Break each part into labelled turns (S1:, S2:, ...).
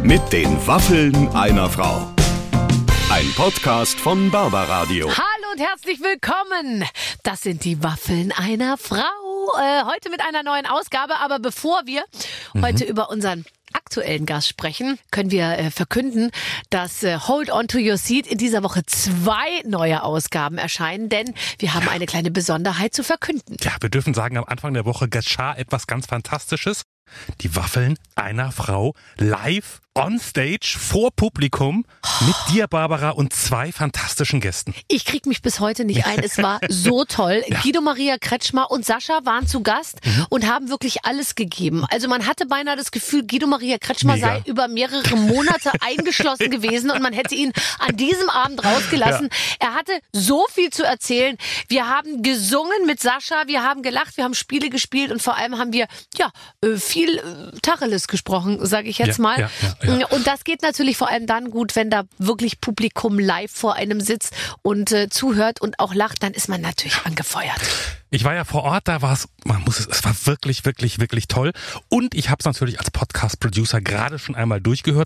S1: Mit den Waffeln einer Frau. Ein Podcast von Barbaradio.
S2: Hallo und herzlich willkommen. Das sind die Waffeln einer Frau. Heute mit einer neuen Ausgabe. Aber bevor wir heute über unseren aktuellen Gast sprechen, können wir verkünden, dass Hold on to your seat in dieser Woche 2 neue Ausgaben erscheinen, denn wir haben eine kleine Besonderheit zu verkünden.
S3: Ja, wir dürfen sagen, am Anfang der Woche geschah etwas ganz Fantastisches. Die Waffeln einer Frau live on stage vor Publikum mit dir, Barbara, und 2 fantastischen Gästen.
S2: Ich krieg mich bis heute nicht ein. Es war so toll. Ja. Guido Maria Kretschmer und Sascha waren zu Gast und haben wirklich alles gegeben. Also man hatte beinahe das Gefühl, Guido Maria Kretschmer sei über mehrere Monate eingeschlossen gewesen und man hätte ihn an diesem Abend rausgelassen. Ja. Er hatte so viel zu erzählen. Wir haben gesungen mit Sascha, wir haben gelacht, wir haben Spiele gespielt und vor allem haben wir viel Tacheles gesprochen, sage ich jetzt mal. Ja. Und das geht natürlich vor allem dann gut, wenn da wirklich Publikum live vor einem sitzt und zuhört und auch lacht, dann ist man natürlich angefeuert.
S3: Ich war ja vor Ort, da war es war wirklich, wirklich, wirklich toll. Und ich habe es natürlich als Podcast-Producer gerade schon einmal durchgehört.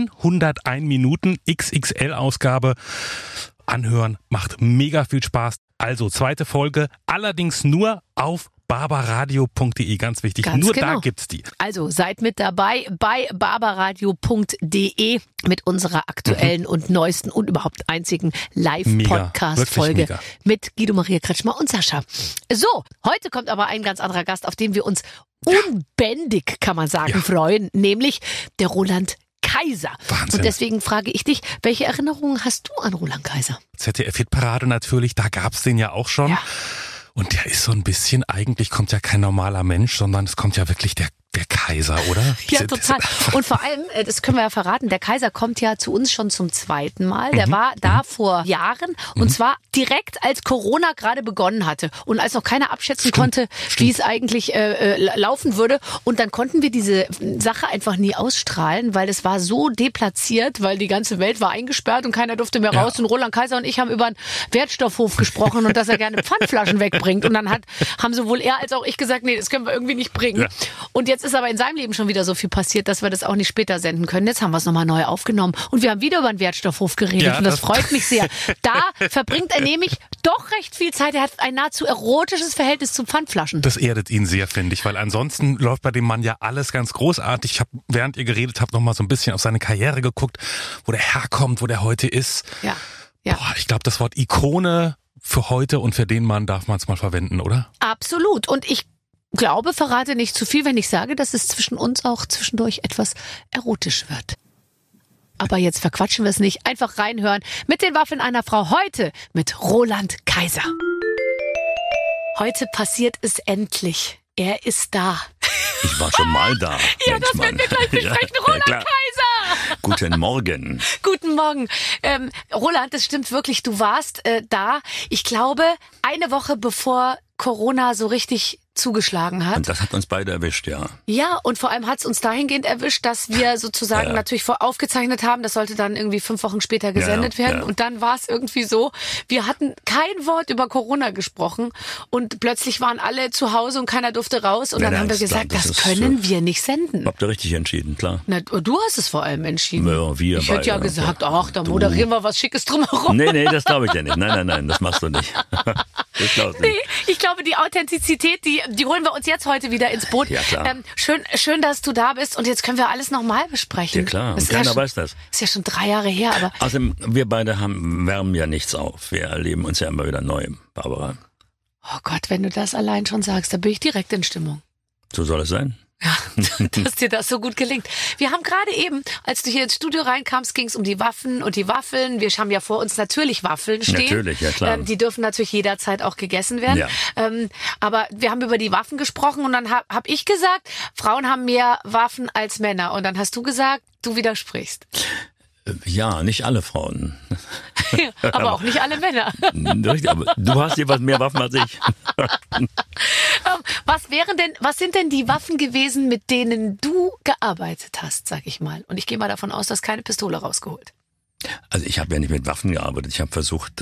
S3: 101 Minuten XXL-Ausgabe. Anhören, macht mega viel Spaß. Also 2. Folge, allerdings nur auf barbaradio.de, ganz wichtig.
S2: Ganz
S3: nur
S2: genau.
S3: Da gibt's die.
S2: Also seid mit dabei bei barbaradio.de mit unserer aktuellen und neuesten und überhaupt einzigen Live-Podcast-Folge mit Guido Maria Kretschmer und Sascha. So, heute kommt aber ein ganz anderer Gast, auf den wir uns unbändig, kann man sagen, freuen, nämlich der Roland Kaiser.
S3: Wahnsinn.
S2: Und deswegen frage ich dich, welche Erinnerungen hast du an Roland Kaiser?
S3: ZDF-Hitparade natürlich, da gab's den ja auch schon. Ja. Und der ist so ein bisschen, eigentlich kommt ja kein normaler Mensch, sondern es kommt ja wirklich der Kaiser, oder?
S2: Ja, total. Und vor allem, das können wir ja verraten, der Kaiser kommt ja zu uns schon zum 2. Mal. Der war da vor Jahren und zwar direkt, als Corona gerade begonnen hatte und als noch keiner abschätzen konnte, wie es eigentlich laufen würde. Und dann konnten wir diese Sache einfach nie ausstrahlen, weil es war so deplatziert, weil die ganze Welt war eingesperrt und keiner durfte mehr raus. Und Roland Kaiser und ich haben über einen Wertstoffhof gesprochen und dass er gerne Pfandflaschen wegbringt. Und dann haben sowohl er als auch ich gesagt, nee, das können wir irgendwie nicht bringen. Ja. Und jetzt ist aber in seinem Leben schon wieder so viel passiert, dass wir das auch nicht später senden können. Jetzt haben wir es nochmal neu aufgenommen und wir haben wieder über den Wertstoffhof geredet und das freut mich sehr. Da verbringt er nämlich doch recht viel Zeit. Er hat ein nahezu erotisches Verhältnis zu Pfandflaschen.
S3: Das erdet ihn sehr, finde ich, weil ansonsten läuft bei dem Mann ja alles ganz großartig. Ich habe, während ihr geredet habt, nochmal so ein bisschen auf seine Karriere geguckt, wo der herkommt, wo der heute ist. Ja. Boah, ich glaube, das Wort Ikone für heute und für den Mann darf man es mal verwenden, oder?
S2: Absolut. Und ich glaube, verrate nicht zu viel, wenn ich sage, dass es zwischen uns auch zwischendurch etwas erotisch wird. Aber jetzt verquatschen wir es nicht. Einfach reinhören mit den Waffeln einer Frau. Heute mit Roland Kaiser. Heute passiert es endlich. Er ist da.
S4: Ich war schon mal da.
S2: Ja, das werden wir gleich besprechen. Roland Kaiser!
S4: Guten Morgen.
S2: Guten Morgen. Roland, das stimmt wirklich. Du warst da, ich glaube, eine Woche bevor Corona so richtig zugeschlagen hat.
S4: Und das hat uns beide erwischt, ja.
S2: Ja, und vor allem hat es uns dahingehend erwischt, dass wir sozusagen natürlich aufgezeichnet haben. Das sollte dann irgendwie 5 Wochen später gesendet werden. Ja. Und dann war es irgendwie so, wir hatten kein Wort über Corona gesprochen und plötzlich waren alle zu Hause und keiner durfte raus. Und dann haben wir gesagt, das können wir nicht senden.
S4: Habt ihr richtig entschieden, klar.
S2: Na, du hast es vor allem entschieden.
S4: Ja, wir
S2: ich hätte ja gesagt, ach, da moderieren wir was Schickes drumherum.
S4: Nee, das glaube ich ja nicht. Nein, das machst du nicht. Ich glaube nicht.
S2: Nee, ich glaube, die Authentizität, die holen wir uns jetzt heute wieder ins Boot.
S4: Ja, klar.
S2: Schön, dass du da bist und jetzt können wir alles nochmal besprechen.
S4: Ja, klar. Und keiner weiß das.
S2: Ist ja schon 3 Jahre her, aber...
S4: Außerdem, wir beide wärmen ja nichts auf. Wir erleben uns ja immer wieder neu, Barbara.
S2: Oh Gott, wenn du das allein schon sagst, dann bin ich direkt in Stimmung.
S4: So soll es sein.
S2: Ja, dass dir das so gut gelingt. Wir haben gerade eben, als du hier ins Studio reinkamst, ging es um die Waffen und die Waffeln. Wir haben ja vor uns natürlich Waffeln stehen.
S4: Natürlich, ja klar.
S2: Die dürfen natürlich jederzeit auch gegessen werden. Ja. Aber wir haben über die Waffen gesprochen und dann hab ich gesagt, Frauen haben mehr Waffen als Männer. Und dann hast du gesagt, du widersprichst.
S4: Ja, nicht alle Frauen.
S2: Aber auch nicht alle Männer.
S4: Richtig, aber du hast jeweils mehr Waffen als ich.
S2: Was sind denn die Waffen gewesen, mit denen du gearbeitet hast, sag ich mal? Und ich gehe mal davon aus, du hast keine Pistole rausgeholt.
S4: Also ich habe ja nicht mit Waffen gearbeitet. Ich habe versucht,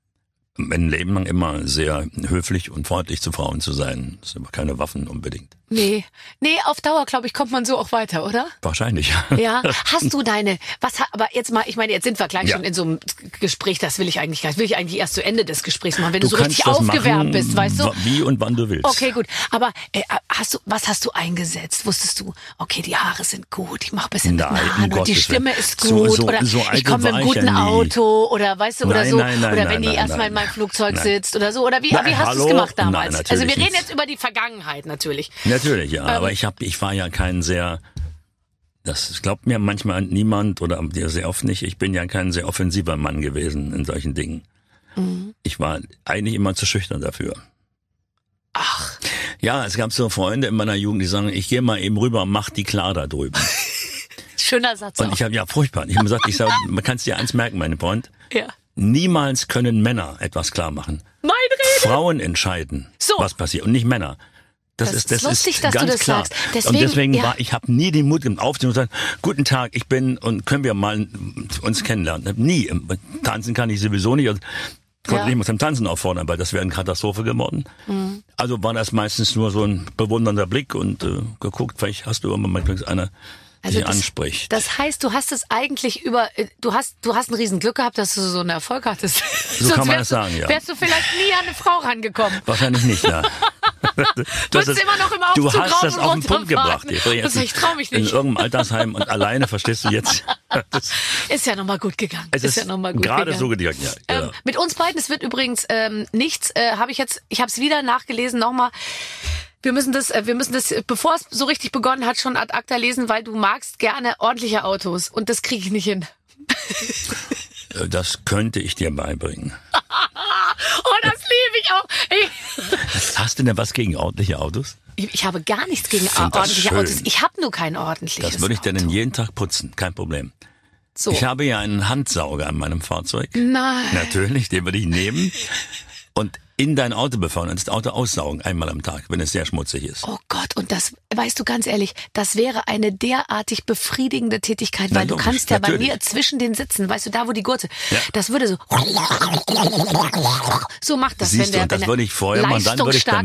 S4: mein Leben lang immer sehr höflich und freundlich zu Frauen zu sein. Das sind aber keine Waffen unbedingt.
S2: Nee, auf Dauer, glaube ich, kommt man so auch weiter, oder?
S4: Wahrscheinlich, ja.
S2: Ja, hast du aber jetzt mal, ich meine, jetzt sind wir gleich schon in so einem Gespräch, das will ich eigentlich erst zu Ende des Gesprächs machen, wenn du so richtig aufgewärmt bist, weißt du?
S4: Wie und wann du willst.
S2: Okay, gut, aber was hast du eingesetzt? Wusstest du, okay, die Haare sind gut, ich mache ein bisschen mit Haaren und die Stimme ist gut oder ich komme mit einem guten Auto oder weißt du, oder so, oder wenn die erstmal in meinem Flugzeug sitzt oder so, oder wie hast du es gemacht damals?
S4: Nein,
S2: also wir reden jetzt über die Vergangenheit natürlich.
S4: Natürlich, ja, aber ich war ja kein sehr, das glaubt mir manchmal niemand oder sehr oft nicht, ich bin ja kein sehr offensiver Mann gewesen in solchen Dingen. Mhm. Ich war eigentlich immer zu schüchtern dafür.
S2: Ach.
S4: Ja, es gab so Freunde in meiner Jugend, die sagen, ich gehe mal eben rüber, mach die klar da drüben.
S2: Schöner Satz.
S4: Und ich habe, furchtbar. Ich habe gesagt, man kann es dir eins merken, mein Freund.
S2: Ja.
S4: Niemals können Männer etwas klar machen.
S2: Meine Rede.
S4: Frauen entscheiden, was passiert und nicht Männer. Das ist
S2: lustig, dass
S4: ganz
S2: du das
S4: klar.
S2: sagst.
S4: Und deswegen ich habe nie den Mut aufzustehen und sagen, guten Tag, ich bin und können wir mal uns kennenlernen. Nie. Tanzen kann ich sowieso nicht. Konnte nicht mal zum Tanzen auffordern, weil das wäre eine Katastrophe geworden. Mhm. Also war das meistens nur so ein bewundernder Blick und geguckt, vielleicht hast du irgendwann mal einer dich anspricht.
S2: Das heißt, du hast es eigentlich du hast ein Riesenglück gehabt, dass du so einen Erfolg hattest.
S4: So kann man das sagen, ja.
S2: Wärst du vielleicht nie an eine Frau rangekommen.
S4: Wahrscheinlich nicht, ja.
S2: Du hast immer noch im Aufzug
S4: Du hast das auf den Punkt gebracht.
S2: Ich trau mich nicht.
S4: In irgendeinem Altersheim und alleine, verstehst du jetzt?
S2: Ist ja nochmal gut gegangen.
S4: Gerade so gegangen, ja.
S2: Mit uns beiden, es wird übrigens nichts, ich habe es wieder nachgelesen, nochmal. Wir müssen das, bevor es so richtig begonnen hat, schon ad acta lesen, weil du magst gerne ordentliche Autos und das kriege ich nicht hin.
S4: Das könnte ich dir beibringen.
S2: Oh, das liebe ich auch.
S4: Hast du denn was gegen ordentliche Autos?
S2: Ich habe gar nichts gegen ordentliche Autos. Ich habe nur kein ordentliches Auto.
S4: Das würde ich dir denn jeden Tag putzen, kein Problem. So. Ich habe ja einen Handsauger an meinem Fahrzeug.
S2: Nein.
S4: Natürlich, den würde ich nehmen und in dein Auto befahren und das Auto aussaugen, einmal am Tag, wenn es sehr schmutzig ist.
S2: Oh Gott, und das, weißt du ganz ehrlich, das wäre eine derartig befriedigende Tätigkeit, weil du kannst ja bei mir zwischen den Sitzen, weißt du, da wo die Gurte, das würde so macht das,
S4: siehst wenn das würde ich vorher machen, dann würde ich dann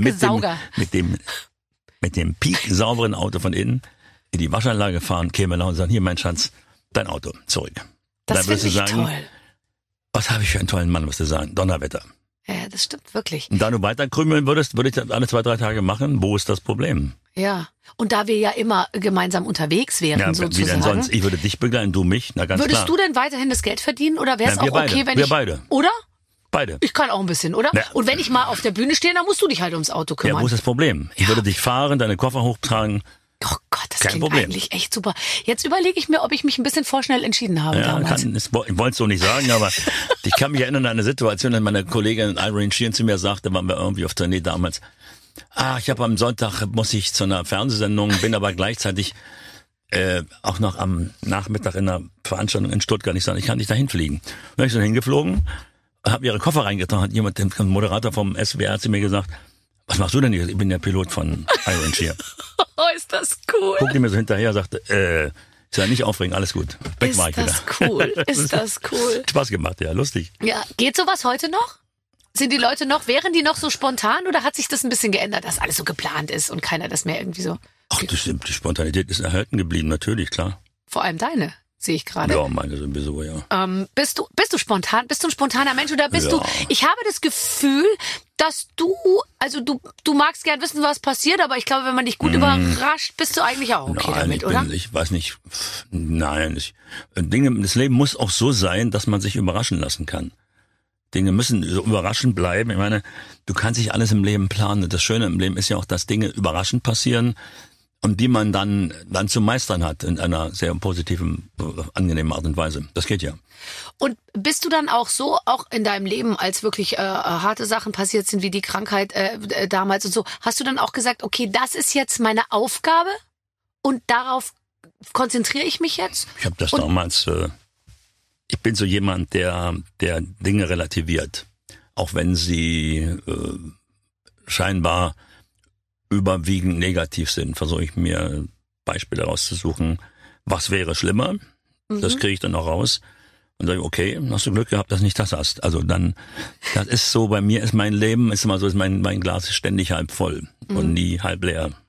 S4: mit dem sauberen Auto von innen in die Waschanlage fahren, käme nach und sagen, hier mein Schatz, dein Auto, zurück.
S2: Das finde ich toll.
S4: Was habe ich für einen tollen Mann, musst du sagen, Donnerwetter.
S2: Ja, das stimmt wirklich.
S4: Und da du weiter krümeln würdest, würde ich das alle 2-3 Tage machen. Wo ist das Problem?
S2: Ja, und da wir ja immer gemeinsam unterwegs wären, sozusagen.
S4: Wie denn sonst? Ich würde dich begleiten, du mich, na ganz
S2: klar. Würdest du denn weiterhin das Geld verdienen oder wäre es auch okay, wenn
S4: wir beide.
S2: Oder?
S4: Beide.
S2: Ich kann auch ein bisschen, oder? Ja. Und wenn ich mal auf der Bühne stehe, dann musst du dich halt ums Auto kümmern.
S4: Ja, wo ist das Problem? Ich würde dich fahren, deine Koffer hochtragen.
S2: Oh Gott, das klingt eigentlich echt super. Jetzt überlege ich mir, ob ich mich ein bisschen vorschnell entschieden habe damals.
S4: Ich wollte es so nicht sagen, aber ich kann mich erinnern an eine Situation, als meine Kollegin Irene Sheehan zu mir sagte, waren wir irgendwie auf Tournee damals. Ich habe am Sonntag, muss ich zu einer Fernsehsendung, bin aber gleichzeitig auch noch am Nachmittag in einer Veranstaltung in Stuttgart. Ich sage, ich kann nicht dahin fliegen. Dann bin ich so hingeflogen, habe ihre Koffer reingetragen, hat jemand, der Moderator vom SWR zu mir gesagt, was machst du denn hier? Ich bin der Pilot von Irene Sheehan.
S2: Oh, ist das cool.
S4: Guckte mir so hinterher, sagte, ich soll nicht aufregen, alles gut. Weg war ich wieder.
S2: Ist das cool.
S4: Spaß gemacht, ja, lustig.
S2: Ja, geht sowas heute noch? Sind die Leute wären die noch so spontan oder hat sich das ein bisschen geändert, dass alles so geplant ist und keiner das mehr irgendwie so?
S4: Ach, das stimmt, die Spontanität ist erhalten geblieben, natürlich, klar.
S2: Vor allem deine, sehe ich gerade.
S4: Ja, meine sowieso, ja.
S2: Bist du spontan? Bist du ein spontaner Mensch oder bist du, ich habe das Gefühl, dass du magst gern wissen, was passiert, aber ich glaube, wenn man dich gut überrascht, bist du eigentlich auch okay damit, oder?
S4: Ich weiß nicht, das Leben muss auch so sein, dass man sich überraschen lassen kann. Dinge müssen so überraschend bleiben. Ich meine, du kannst nicht alles im Leben planen. Das Schöne im Leben ist ja auch, dass Dinge überraschend passieren und die man dann zu meistern hat in einer sehr positiven, angenehmen Art und Weise. Das geht ja.
S2: Und bist du dann auch so, auch in deinem Leben, als wirklich harte Sachen passiert sind, wie die Krankheit damals und so, hast du dann auch gesagt, okay, das ist jetzt meine Aufgabe und darauf konzentriere ich mich jetzt?
S4: Ich habe das damals... Ich bin so jemand, der Dinge relativiert, auch wenn sie scheinbar überwiegend negativ sind. Versuche ich mir Beispiele rauszusuchen, was wäre schlimmer. Das kriege ich dann auch raus und sage, okay, hast du Glück gehabt, dass du nicht das hast. Also dann, das ist so, bei mir ist mein Leben, ist immer so, mein Glas ist ständig halb voll und nie halb leer.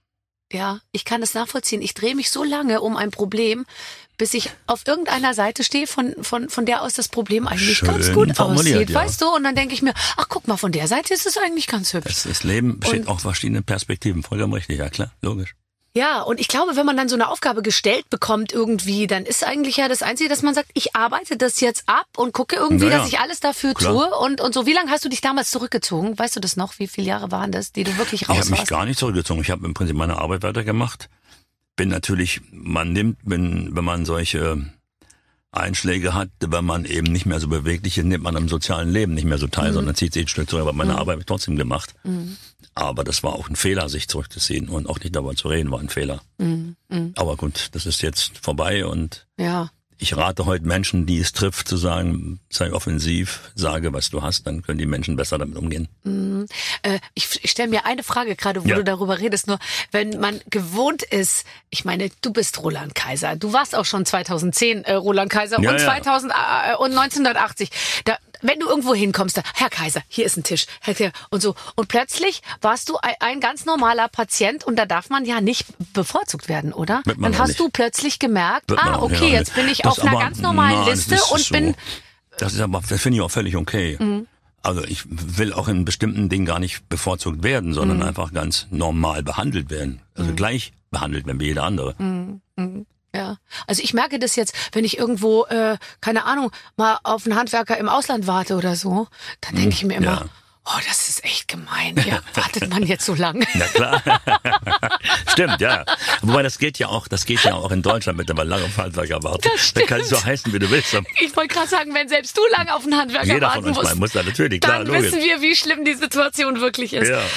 S2: Ja, ich kann das nachvollziehen. Ich drehe mich so lange um ein Problem, bis ich auf irgendeiner Seite stehe, von der aus das Problem eigentlich
S4: Schön
S2: ganz gut aussieht,
S4: ja.
S2: weißt du? Und dann denke ich mir, ach guck mal, von der Seite ist es eigentlich ganz hübsch.
S4: Das Leben besteht auch verschiedene Perspektiven, vollkommen richtig, ja klar, logisch.
S2: Ja, und ich glaube, wenn man dann so eine Aufgabe gestellt bekommt irgendwie, dann ist eigentlich ja das Einzige, dass man sagt, ich arbeite das jetzt ab und gucke irgendwie, dass ich alles dafür tue und so. Wie lange hast du dich damals zurückgezogen? Weißt du das noch? Wie viele Jahre waren das, die du wirklich raus warst?
S4: Ich habe mich gar nicht zurückgezogen. Ich habe im Prinzip meine Arbeit weitergemacht. Bin natürlich, wenn man solche Einschläge hat, wenn man eben nicht mehr so beweglich ist, nimmt man am sozialen Leben nicht mehr so teil, sondern zieht sich ein Stück zurück. Aber meine Arbeit habe ich trotzdem gemacht. Aber das war auch ein Fehler, sich zurückzuziehen und auch nicht darüber zu reden, war ein Fehler. Aber gut, das ist jetzt vorbei und ich rate heute Menschen, die es trifft, zu sagen, sei offensiv, sage, was du hast, dann können die Menschen besser damit umgehen.
S2: Ich stelle mir eine Frage gerade, wo du darüber redest, nur wenn man gewohnt ist, ich meine, du bist Roland Kaiser, du warst auch schon 2010 Roland Kaiser und 1980. Wenn du irgendwo hinkommst, da, Herr Kaiser, hier ist ein Tisch, und so. Und plötzlich warst du ein ganz normaler Patient und da darf man ja nicht bevorzugt werden, oder? Dann hast du plötzlich gemerkt, okay, jetzt bin ich auf einer ganz normalen Liste und bin...
S4: Das finde ich auch völlig okay. Also ich will auch in bestimmten Dingen gar nicht bevorzugt werden, sondern einfach ganz normal behandelt werden. Also gleich behandelt werden wie jeder andere.
S2: Ja, also ich merke das jetzt, wenn ich irgendwo, keine Ahnung, mal auf einen Handwerker im Ausland warte oder so, dann denke ich mir immer, oh, das ist echt gemein. Ja, wartet man jetzt so lange?
S4: Na klar. Stimmt, ja. Wobei das geht ja auch in Deutschland mit der lange auf Handwerker warten. Da kann es so heißen, wie du willst.
S2: Ich wollte gerade sagen, wenn selbst du lange auf einen Handwerker
S4: jeder
S2: warten
S4: von uns muss da natürlich, klar,
S2: dann
S4: logisch.
S2: wissen wir, wie schlimm die Situation wirklich ist.
S4: Ja.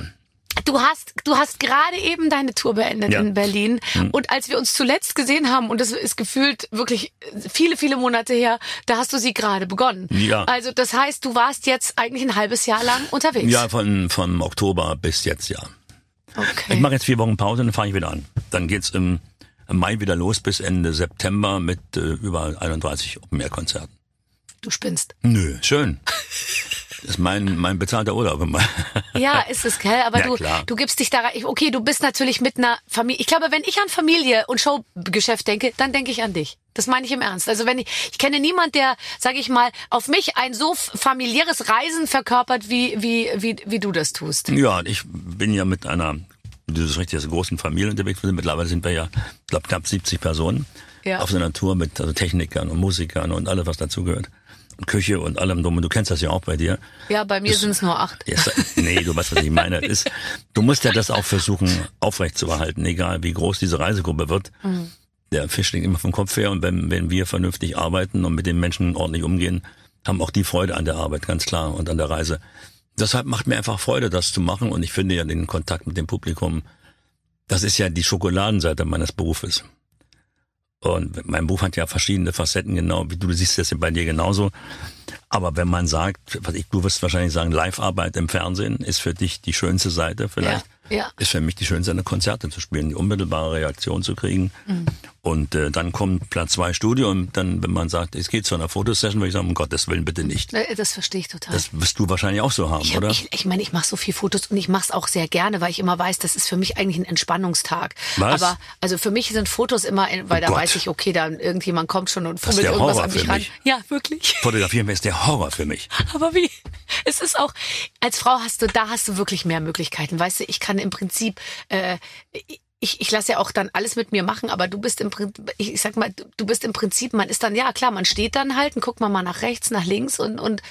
S2: Du hast gerade eben deine Tour beendet in Berlin. Und als wir uns zuletzt gesehen haben, und das ist gefühlt wirklich viele, viele Monate her, da hast du sie gerade begonnen.
S4: Ja.
S2: Also das heißt, du warst jetzt eigentlich ein halbes Jahr lang unterwegs.
S4: Ja, von Oktober bis jetzt, ja.
S2: Okay.
S4: Ich mache jetzt 4 Wochen Pause und dann fange ich wieder an. Dann geht's im Mai wieder los bis Ende September mit über 31 Open-Air-Konzerten.
S2: Du spinnst.
S4: Nö, schön. Das ist mein bezahlter Urlaub immer.
S2: Ja, ist es, gell? Aber du gibst dich da rein. Okay, du bist natürlich mit einer Familie. Ich glaube, wenn ich an Familie und Showgeschäft denke, dann denke ich an dich. Das meine ich im Ernst. Also ich kenne niemand, der, sage ich mal, auf mich ein so familiäres Reisen verkörpert, wie du das tust.
S4: Ja, ich bin ja mit einer, du bist richtig, großen Familie unterwegs. Mittlerweile sind wir ja, ich glaube, knapp 70 Personen auf so einer Tour mit Technikern und Musikern und alles, was dazugehört. Küche und allem drum. Und du kennst das ja auch bei dir.
S2: Ja, bei mir sind es nur 8.
S4: Nee, du weißt, was ich meine. Du musst ja das auch versuchen, aufrechtzuerhalten, egal wie groß diese Reisegruppe wird. Der Fisch liegt immer vom Kopf her. Und wenn wir vernünftig arbeiten und mit den Menschen ordentlich umgehen, haben auch die Freude an der Arbeit, ganz klar, und an der Reise. Deshalb macht mir einfach Freude, das zu machen. Und ich finde ja den Kontakt mit dem Publikum, das ist ja die Schokoladenseite meines Berufes. Und mein Beruf hat ja verschiedene Facetten, genau, wie du siehst das ja bei dir genauso. Aber wenn man sagt, du wirst wahrscheinlich sagen, Live-Arbeit im Fernsehen ist für dich die schönste Seite vielleicht. Ja. Ist für mich die schönste, eine Konzerte zu spielen, die unmittelbare Reaktion zu kriegen. Und dann kommt Platz 2 Studio und dann, wenn man sagt, es geht zu einer Fotosession, würde ich sagen, um Gottes Willen, bitte nicht.
S2: Das verstehe ich total.
S4: Das wirst du wahrscheinlich auch so haben, oder?
S2: Ich meine, ich mache so viel Fotos und ich mache es auch sehr gerne, weil ich immer weiß, das ist für mich eigentlich ein Entspannungstag.
S4: Was?
S2: Aber also für mich sind Fotos immer, weil da weiß ich, okay, dann irgendjemand kommt schon und fummelt irgendwas an mich ran. Ja, wirklich.
S4: Fotografieren ist der Horror für mich.
S2: Aber wie? Es ist auch, als Frau hast du wirklich mehr Möglichkeiten. Weißt du, ich kann im Prinzip, ich lasse ja auch dann alles mit mir machen, aber du bist im Prinzip, ich sag mal, du bist im Prinzip, man ist dann, ja klar, man steht dann halt und guckt man mal nach rechts, nach links und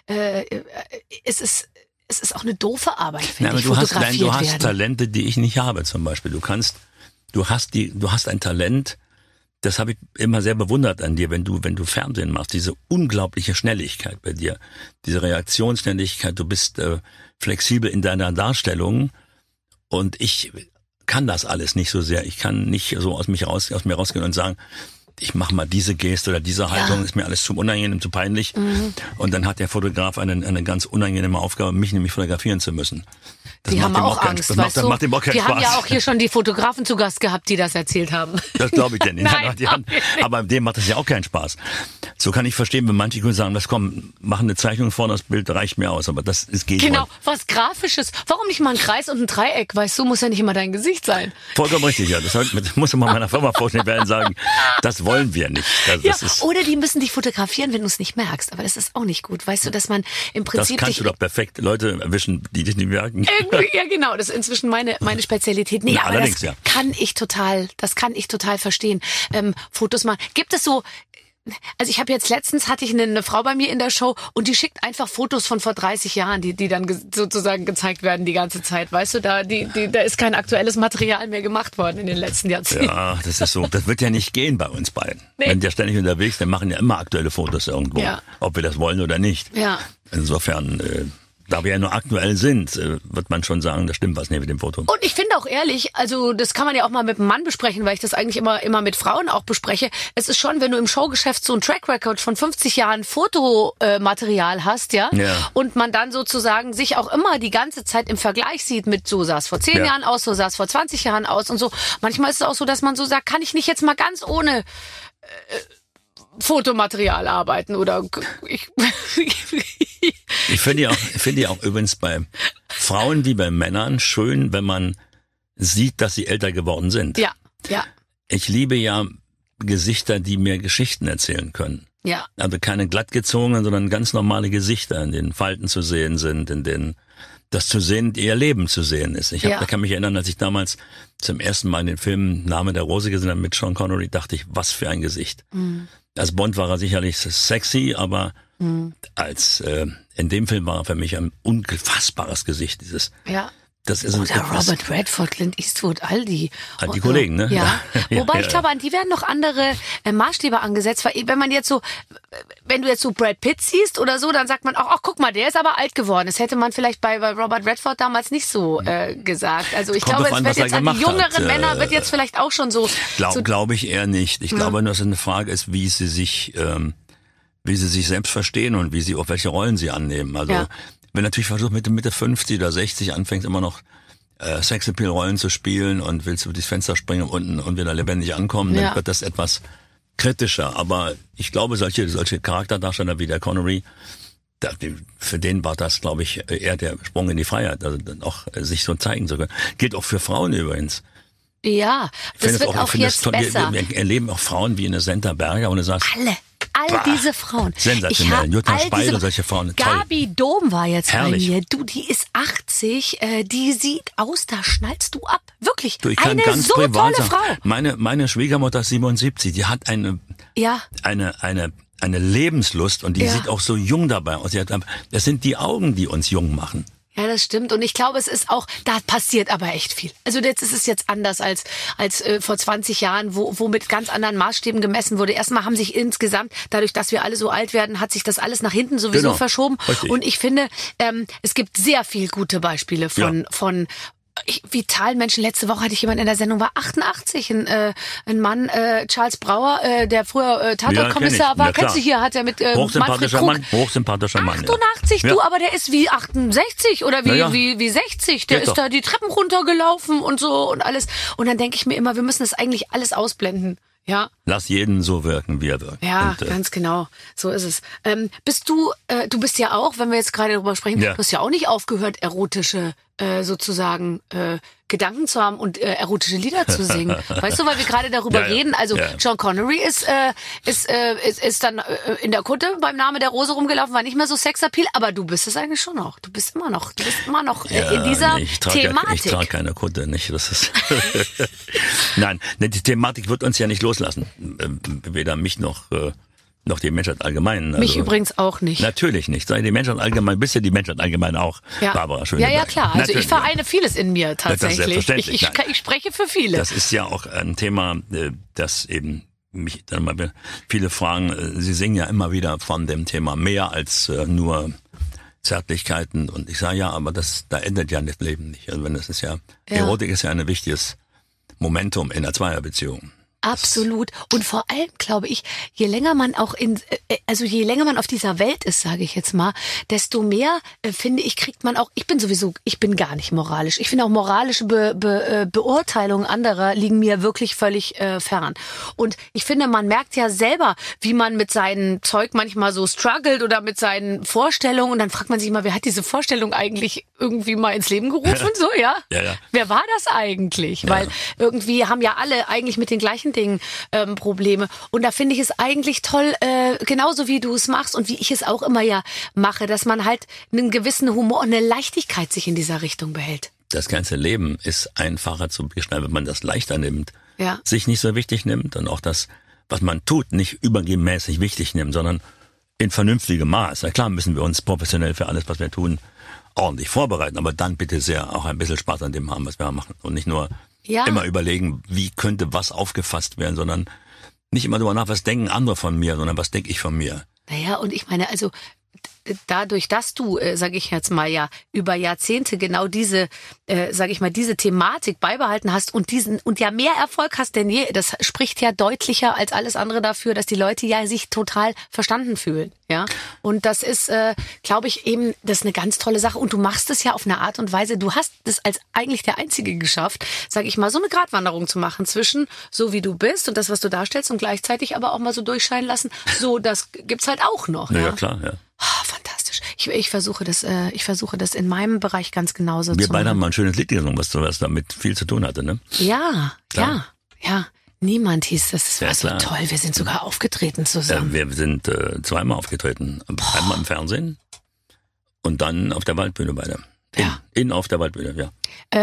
S2: es ist auch eine doofe Arbeit, finde ich, fotografiert
S4: du hast Talente, die ich nicht habe, zum Beispiel. Du hast ein Talent, das habe ich immer sehr bewundert an dir, wenn du Fernsehen machst, diese unglaubliche Schnelligkeit bei dir, diese Reaktionsschnelligkeit, du bist flexibel in deiner Darstellung und ich kann das alles nicht so sehr. Ich kann nicht so aus mir rausgehen und sagen, ich mache mal diese Geste oder diese Haltung, ist mir alles zu unangenehm, zu peinlich. Und dann hat der Fotograf eine ganz unangenehme Aufgabe, mich nämlich fotografieren zu müssen.
S2: Die haben auch Angst, weißt du?
S4: Macht dem auch keinen
S2: Wir
S4: Spaß.
S2: haben ja auch hier schon die Fotografen zu Gast gehabt, die das erzählt haben.
S4: Das glaube ich denn nicht.
S2: Nein,
S4: Aber dem macht das ja auch keinen Spaß. So kann ich verstehen, wenn manche Kunden sagen, machen eine Zeichnung vor, das Bild reicht mir aus, aber geht
S2: Genau, was Grafisches. Warum nicht mal ein Kreis und ein Dreieck? Weißt du, muss ja nicht immer dein Gesicht sein.
S4: Vollkommen richtig, ja. Das muss man meiner Firma vorstellen, werden sagen, das wollen wir nicht.
S2: Oder die müssen dich fotografieren, wenn du es nicht merkst. Aber das ist auch nicht gut. Weißt du, dass man im Prinzip...
S4: Das kannst du doch perfekt Leute erwischen, die dich nicht merken.
S2: Ja, genau. Das ist inzwischen meine Spezialität. Nee, aber das kann ich total verstehen. Fotos machen. Gibt es so... Also letztens hatte ich eine Frau bei mir in der Show und die schickt einfach Fotos von vor 30 Jahren, die dann sozusagen gezeigt werden die ganze Zeit. Weißt du, da ist kein aktuelles Material mehr gemacht worden in den letzten Jahrzehnten.
S4: Ja, das ist so. Das wird ja nicht gehen bei uns beiden. Nee. Wenn wir ständig unterwegs sind, machen ja immer aktuelle Fotos irgendwo. Ja. Ob wir das wollen oder nicht. Ja. Insofern, da wir ja nur aktuell sind, wird man schon sagen, da stimmt was nicht mit dem Foto. Und
S2: ich finde auch ehrlich, also das kann man ja auch mal mit einem Mann besprechen, weil ich das eigentlich immer mit Frauen auch bespreche. Es ist schon, wenn du im Showgeschäft so ein Track Record von 50 Jahren Fotomaterial hast, ja, und man dann sozusagen sich auch immer die ganze Zeit im Vergleich sieht mit, so sah es vor 10 Jahren aus, so sah es vor 20 Jahren aus und so. Manchmal ist es auch so, dass man so sagt, kann ich nicht jetzt mal ganz ohne Fotomaterial arbeiten oder
S4: Ich finde ja auch übrigens bei Frauen wie bei Männern schön, wenn man sieht, dass sie älter geworden sind.
S2: Ja, ja.
S4: Ich liebe ja Gesichter, die mir Geschichten erzählen können.
S2: Ja.
S4: Also keine glattgezogenen, sondern ganz normale Gesichter, in denen Falten zu sehen sind, in denen das zu sehen, ihr Leben zu sehen ist. Da kann mich erinnern, als ich damals zum ersten Mal den Film Name der Rose gesehen habe mit Sean Connery, dachte ich, was für ein Gesicht. Mhm. Als Bond war er sicherlich sexy, aber in dem Film war er für mich ein unfassbares Gesicht. Das ist
S2: oder Robert Redford, Clint Eastwood, all die.
S4: Die Kollegen, ne?
S2: Ja. Wobei ich glaube, an die werden noch andere Maßstäbe angesetzt. Weil wenn du jetzt so Brad Pitt siehst oder so, dann sagt man auch, ach guck mal, der ist aber alt geworden. Das hätte man vielleicht bei Robert Redford damals nicht so gesagt. Also ich glaube, es wird jetzt an die jüngeren Männer wird jetzt vielleicht auch schon so.
S4: Glaube ich eher nicht. Ich glaube nur, dass es eine Frage ist, wie sie sich selbst verstehen und auf welche Rollen sie annehmen. Also wenn natürlich versucht Mitte 50 oder 60 anfängst immer noch Sexappeal-Rollen zu spielen und willst über das Fenster springen unten und wieder lebendig ankommen, dann wird das etwas kritischer. Aber ich glaube, solche Charakterdarsteller wie der Connery, für den war das, glaube ich, eher der Sprung in die Freiheit, also dann auch sich so zeigen zu können. Gilt auch für Frauen übrigens.
S2: Ja, das wird auch jetzt besser.
S4: Wir erleben auch Frauen wie eine Senta Berger und du sagst...
S2: All diese Frauen.
S4: Sensationell. Jutta Speidel, solche Frauen.
S2: Gabi Dom war jetzt
S4: herrlich.
S2: Bei mir. Du, die ist 80, die sieht aus, da schnallst du ab. Wirklich.
S4: Du, ich kann
S2: eine
S4: ganz
S2: so
S4: privat
S2: tolle
S4: sagen,
S2: Frau.
S4: Meine Schwiegermutter ist 77, die hat eine Lebenslust und die sieht auch so jung dabei aus. Das sind die Augen, die uns jung machen.
S2: Ja, das stimmt. Und ich glaube, es ist auch, da passiert aber echt viel. Also jetzt ist es jetzt anders als vor 20 Jahren, wo mit ganz anderen Maßstäben gemessen wurde. Erstmal haben sich insgesamt, dadurch, dass wir alle so alt werden, hat sich das alles nach hinten sowieso verschoben.
S4: Richtig.
S2: Und ich finde, es gibt sehr viel gute Beispiele von vitalen Menschen. Letzte Woche hatte ich jemanden in der Sendung, war 88, ein Mann, Charles Brauer, der früher Tatortkommissar war. Kennst du hier, hat er mit Manfred Krug.
S4: Hochsympathischer Mann.
S2: 88, du, aber der ist wie 68 oder wie 60. Der ist da die Treppen runtergelaufen und so und alles. Und dann denke ich mir immer, wir müssen das eigentlich alles ausblenden. Ja.
S4: Lass jeden so wirken, wie er wirkt.
S2: Ja, ganz genau. So ist es. Du bist ja auch, wenn wir jetzt gerade darüber sprechen, du hast ja auch nicht aufgehört, erotische sozusagen Gedanken zu haben und erotische Lieder zu singen. Weißt du, weil wir gerade darüber reden. Also Sean Connery ist dann in der Kutte beim Name der Rose rumgelaufen, war nicht mehr so Sexappeal, aber du bist es eigentlich schon noch. Du bist immer noch in dieser Thematik.
S4: Ich trage keine Kutte, nicht. Das ist Nein, die Thematik wird uns ja nicht loslassen. Weder mich noch die Menschheit allgemein.
S2: Mich übrigens auch nicht.
S4: Natürlich nicht. Sei die Menschheit allgemein, bist ja die Menschheit allgemein auch. Ja. Barbara Schöneberg.
S2: Ja, klar. Also natürlich. Ich vereine vieles in mir tatsächlich.
S4: Das ist selbstverständlich.
S2: Ich spreche für viele.
S4: Das ist ja auch ein Thema, das eben mich dann mal viele fragen. Sie singen ja immer wieder von dem Thema mehr als nur Zärtlichkeiten. Und ich sage aber da endet ja das Leben nicht. Also Erotik ist ja ein wichtiges Momentum in der Zweierbeziehung.
S2: Absolut. Und vor allem, glaube ich, je länger man auch je länger man auf dieser Welt ist, sage ich jetzt mal, desto mehr, finde ich, kriegt man auch, ich bin gar nicht moralisch. Ich finde auch moralische Beurteilungen anderer liegen mir wirklich völlig fern. Und ich finde, man merkt ja selber, wie man mit seinem Zeug manchmal so struggelt oder mit seinen Vorstellungen. Und dann fragt man sich mal, wer hat diese Vorstellung eigentlich irgendwie mal ins Leben gerufen? So, ja?
S4: Ja.
S2: Wer war das eigentlich? Weil irgendwie haben ja alle eigentlich mit den gleichen Dingen Probleme. Und da finde ich es eigentlich toll, genauso wie du es machst und wie ich es auch immer ja mache, dass man halt einen gewissen Humor und eine Leichtigkeit sich in dieser Richtung behält.
S4: Das ganze Leben ist einfacher zu beschreiben, wenn man das leichter nimmt.
S2: Ja.
S4: Sich nicht so wichtig nimmt und auch das, was man tut, nicht übermäßig wichtig nimmt, sondern in vernünftigem Maß. Ja klar müssen wir uns professionell für alles, was wir tun, ordentlich vorbereiten, aber dann bitte sehr auch ein bisschen Spaß an dem haben, was wir machen und nicht nur immer überlegen, wie könnte was aufgefasst werden, sondern nicht immer darüber nach, was denken andere von mir, sondern was denke ich von mir.
S2: Naja, und ich meine, also dadurch, dass du, sage ich jetzt mal ja, über Jahrzehnte genau diese, diese Thematik beibehalten hast und ja mehr Erfolg hast denn je, das spricht ja deutlicher als alles andere dafür, dass die Leute ja sich total verstanden fühlen, ja. Und das ist, glaube ich, eben, das ist eine ganz tolle Sache. Und du machst es ja auf eine Art und Weise, du hast es als eigentlich der Einzige geschafft, sage ich mal, so eine Gratwanderung zu machen zwischen so wie du bist und das, was du darstellst und gleichzeitig aber auch mal so durchscheinen lassen. So, das gibt's halt auch noch.
S4: Ja, klar, ja.
S2: Oh, fantastisch. Ich versuche das in meinem Bereich ganz genauso
S4: Wir
S2: zu
S4: beide
S2: machen.
S4: haben mal ein schönes Lied gesungen, was damit viel zu tun hatte, ne?
S2: Ja,
S4: Klar.
S2: ja. Niemand hieß das. Das war
S4: Ja,
S2: so
S4: klar.
S2: toll. Wir sind sogar aufgetreten zusammen.
S4: Wir sind zweimal aufgetreten. Einmal im Fernsehen und dann auf der Waldbühne beide. Auf der Waldbühne, ja.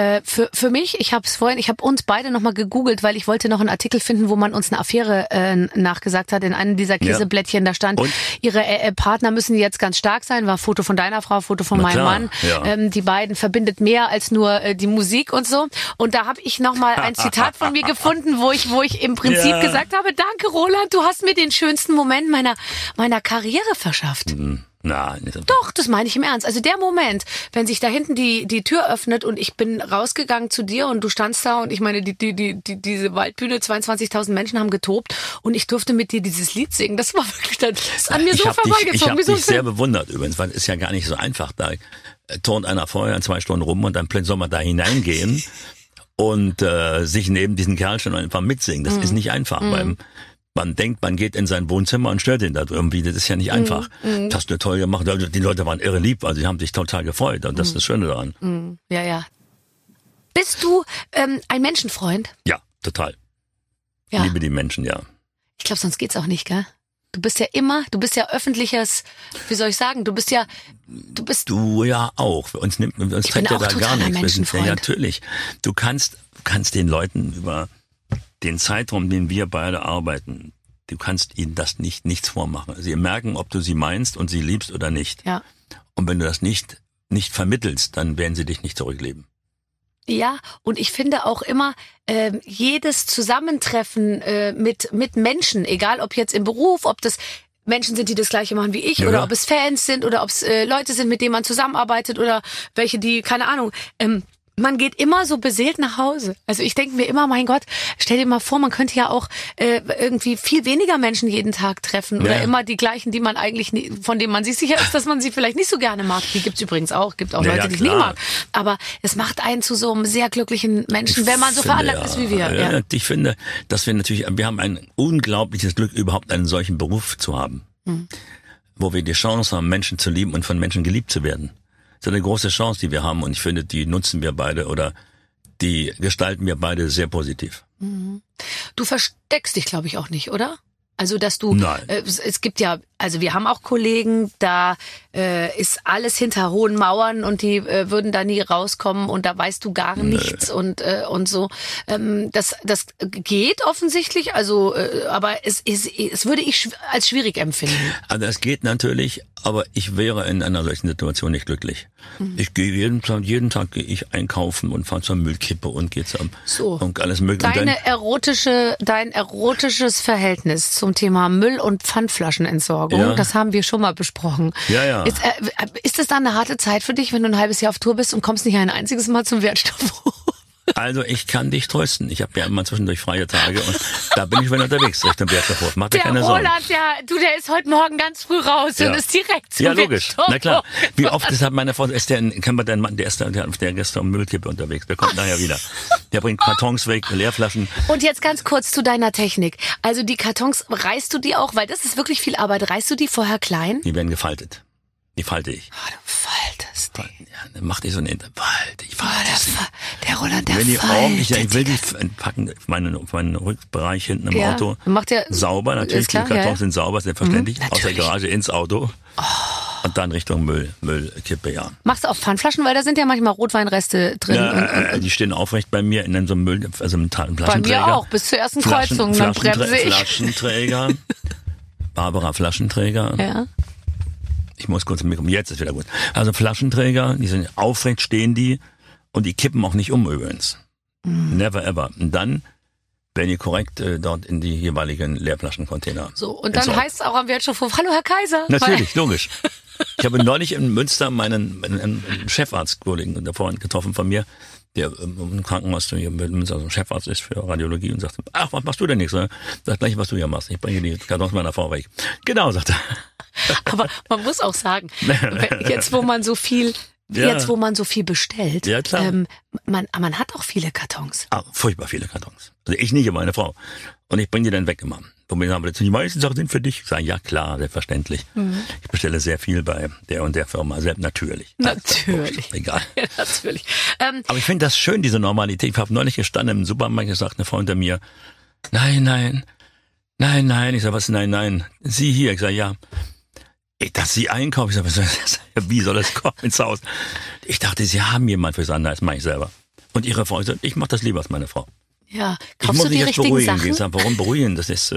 S2: Für mich, ich habe uns beide nochmal gegoogelt, weil ich wollte noch einen Artikel finden, wo man uns eine Affäre nachgesagt hat. In einem dieser Käseblättchen, da stand,
S4: Und?
S2: ihre Partner müssen jetzt ganz stark sein. War Foto von deiner Frau, Foto von meinem
S4: klar,
S2: Mann.
S4: ja.
S2: Die beiden verbindet mehr als nur die Musik und so. Und da habe ich nochmal ein Zitat von mir gefunden, wo ich im Prinzip gesagt habe, danke Roland, du hast mir den schönsten Moment meiner Karriere verschafft.
S4: Na, nicht so.
S2: Doch, das meine ich im Ernst. Also der Moment, wenn sich da hinten die Tür öffnet und ich bin rausgegangen zu dir und du standst da und ich meine, diese Waldbühne, 22.000 Menschen haben getobt und ich durfte mit dir dieses Lied singen. Das war wirklich, das ist an mir so vorbeigezogen.
S4: Ich habe
S2: wie so ein
S4: dich sehr
S2: Film.
S4: bewundert übrigens, weil es ist ja gar nicht so einfach. Da turnt einer vorher 2 Stunden rum und dann plötzlich soll man da hineingehen und sich neben diesen Kerl schon einfach mitsingen. Das ist nicht einfach, weil man denkt, man geht in sein Wohnzimmer und stört ihn da irgendwie. Das ist ja nicht einfach. Das hast du toll gemacht. Die Leute waren irre lieb, also die haben sich total gefreut. Und das ist das Schöne daran.
S2: Ja. Bist du ein Menschenfreund?
S4: Ja, total.
S2: Ja.
S4: Liebe die Menschen, ja.
S2: Ich glaube, sonst geht's auch nicht, gell? Du bist ja öffentliches, wie soll ich sagen, du bist
S4: Du ja auch. Uns trägt ja
S2: auch
S4: da gar
S2: totaler
S4: nichts. Wir sind ja
S2: Menschenfreund.
S4: natürlich. Du kannst den Leuten über den Zeitraum, den wir beide arbeiten, du kannst ihnen das nichts vormachen. Sie merken, ob du sie meinst und sie liebst oder nicht.
S2: Ja.
S4: Und wenn du das nicht vermittelst, dann werden sie dich nicht zurückleben.
S2: Ja, und ich finde auch immer, jedes Zusammentreffen mit Menschen, egal ob jetzt im Beruf, ob das Menschen sind, die das Gleiche machen wie ich, oder ob es Fans sind, oder ob es Leute sind, mit denen man zusammenarbeitet, oder welche, die, keine Ahnung, man geht immer so beseelt nach Hause. Also ich denke mir immer, mein Gott, stell dir mal vor, man könnte ja auch irgendwie viel weniger Menschen jeden Tag treffen oder immer die gleichen, die man eigentlich von denen man sich sicher ist, dass man sie vielleicht nicht so gerne mag. Die gibt's übrigens auch. Gibt auch Leute, die ich nicht mag. Aber es macht einen zu so einem sehr glücklichen Menschen, wenn man so veranlagt ist wie wir. Ja.
S4: Ich finde, dass wir haben ein unglaubliches Glück, überhaupt einen solchen Beruf zu haben, wo wir die Chance haben, Menschen zu lieben und von Menschen geliebt zu werden. Das ist eine große Chance, die wir haben, und ich finde, die nutzen wir beide oder die gestalten wir beide sehr positiv.
S2: Du versteckst dich, glaube ich, auch nicht, oder? Also, dass du,
S4: Nein.
S2: Es gibt ja, also wir haben auch Kollegen, da ist alles hinter hohen Mauern und die würden da nie rauskommen und da weißt du gar nichts und so. Das geht offensichtlich, also, aber es würde ich als schwierig empfinden.
S4: Also es geht natürlich, aber ich wäre in einer solchen Situation nicht glücklich. Ich gehe jeden Tag gehe ich einkaufen und fahre zur Müllkippe und gehe und alles mögliche.
S2: Dein erotisches Verhältnis zum Thema Müll- und Pfandflaschenentsorgung, das haben wir schon mal besprochen.
S4: Ja.
S2: Ist das dann eine harte Zeit für dich, wenn du ein halbes Jahr auf Tour bist und kommst nicht ein einziges Mal zum Wertstoffhof?
S4: Also ich kann dich trösten. Ich habe ja immer zwischendurch freie Tage und da bin ich wieder unterwegs Richtung Berchtesgaden. Mach dir
S2: Der
S4: keine Sorgen.
S2: Roland, der ist heute Morgen ganz früh raus und ist direkt zum
S4: Ja, logisch.
S2: Werkstoff.
S4: Na klar. Wie oft ist hat meine Frau, kennen wir den Mann, der ist gestern um Müllkippe unterwegs. Der kommt nachher wieder. Der bringt Kartons weg, Leerflaschen.
S2: Und jetzt ganz kurz zu deiner Technik. Also die Kartons, reißt du die auch, weil das ist wirklich viel Arbeit, reißt du die vorher klein?
S4: Die werden gefaltet. Die falte ich.
S2: Du faltest die.
S4: Ja, dann macht die so eine Falte. Ich falte sie.
S2: Der Roland, der
S4: Wenn die ordentlich,
S2: faltet
S4: ich will die packen auf meinen Rückbereich hinten im
S2: Ja,
S4: Auto.
S2: macht der
S4: sauber, natürlich,
S2: ist klar,
S4: die Kartons
S2: ja.
S4: sind sauber, selbstverständlich. Aus der
S2: natürlich.
S4: Garage ins Auto. Und dann Richtung Müllkippe, ja.
S2: Machst du auch Pfandflaschen, weil da sind ja manchmal Rotweinreste drin.
S4: Ja, die stehen aufrecht bei mir in so einem Müll, also im Flaschenträger.
S2: Bei mir auch, bis zur ersten Kreuzung, dann bremse ich.
S4: Flaschenträger. Barbara Flaschenträger.
S2: Ja.
S4: Ich muss kurz im Mikro, jetzt ist wieder gut. Also Flaschenträger, die sind aufrecht, stehen die und die kippen auch nicht um übrigens. Never ever. Und dann werden die korrekt dort in die jeweiligen Leerflaschencontainer.
S2: So, und dann
S4: entsorgt.
S2: heißt es auch am Wertstoffhof, hallo Herr Kaiser.
S4: Natürlich, logisch. Ich habe neulich in Münster meinen Chefarztkollegen davor getroffen von mir, der im Krankenhaus hier mit Münster also Chefarzt ist für Radiologie und sagte, ach, was machst du denn nichts? Sag gleich, was du hier machst. Ich bringe die Kartons meiner Frau weg. Genau, sagt er.
S2: Aber man muss auch sagen, jetzt wo man so viel bestellt,
S4: Ja, klar.
S2: Man hat auch viele Kartons.
S4: Furchtbar viele Kartons. Also ich nicht, aber meine Frau. Und ich bringe die dann weg immer. Und wir haben die meisten Sachen sind für dich. Ich sage, ja klar, selbstverständlich. Ich bestelle sehr viel bei der und der Firma, selbst natürlich.
S2: Natürlich.
S4: Egal.
S2: Ja, natürlich.
S4: Aber ich finde das schön, diese Normalität. Ich habe neulich gestanden im Supermarkt, gesagt eine Frau hinter mir, nein. Ich sage, was, nein. Sie hier. Ich sage, ja. Dass Sie einkaufen. Ich sage, wie soll das kommen ins Haus? Ich dachte, Sie haben jemand fürs andere, das mache ich selber. Und Ihre Frau sagt, ich mache das lieber als meine Frau.
S2: Ja,
S4: Ich
S2: kaufst
S4: muss
S2: du
S4: mich
S2: die
S4: jetzt
S2: richtigen
S4: beruhigen.
S2: Sachen?
S4: Ich sage, warum beruhigen? Das ist,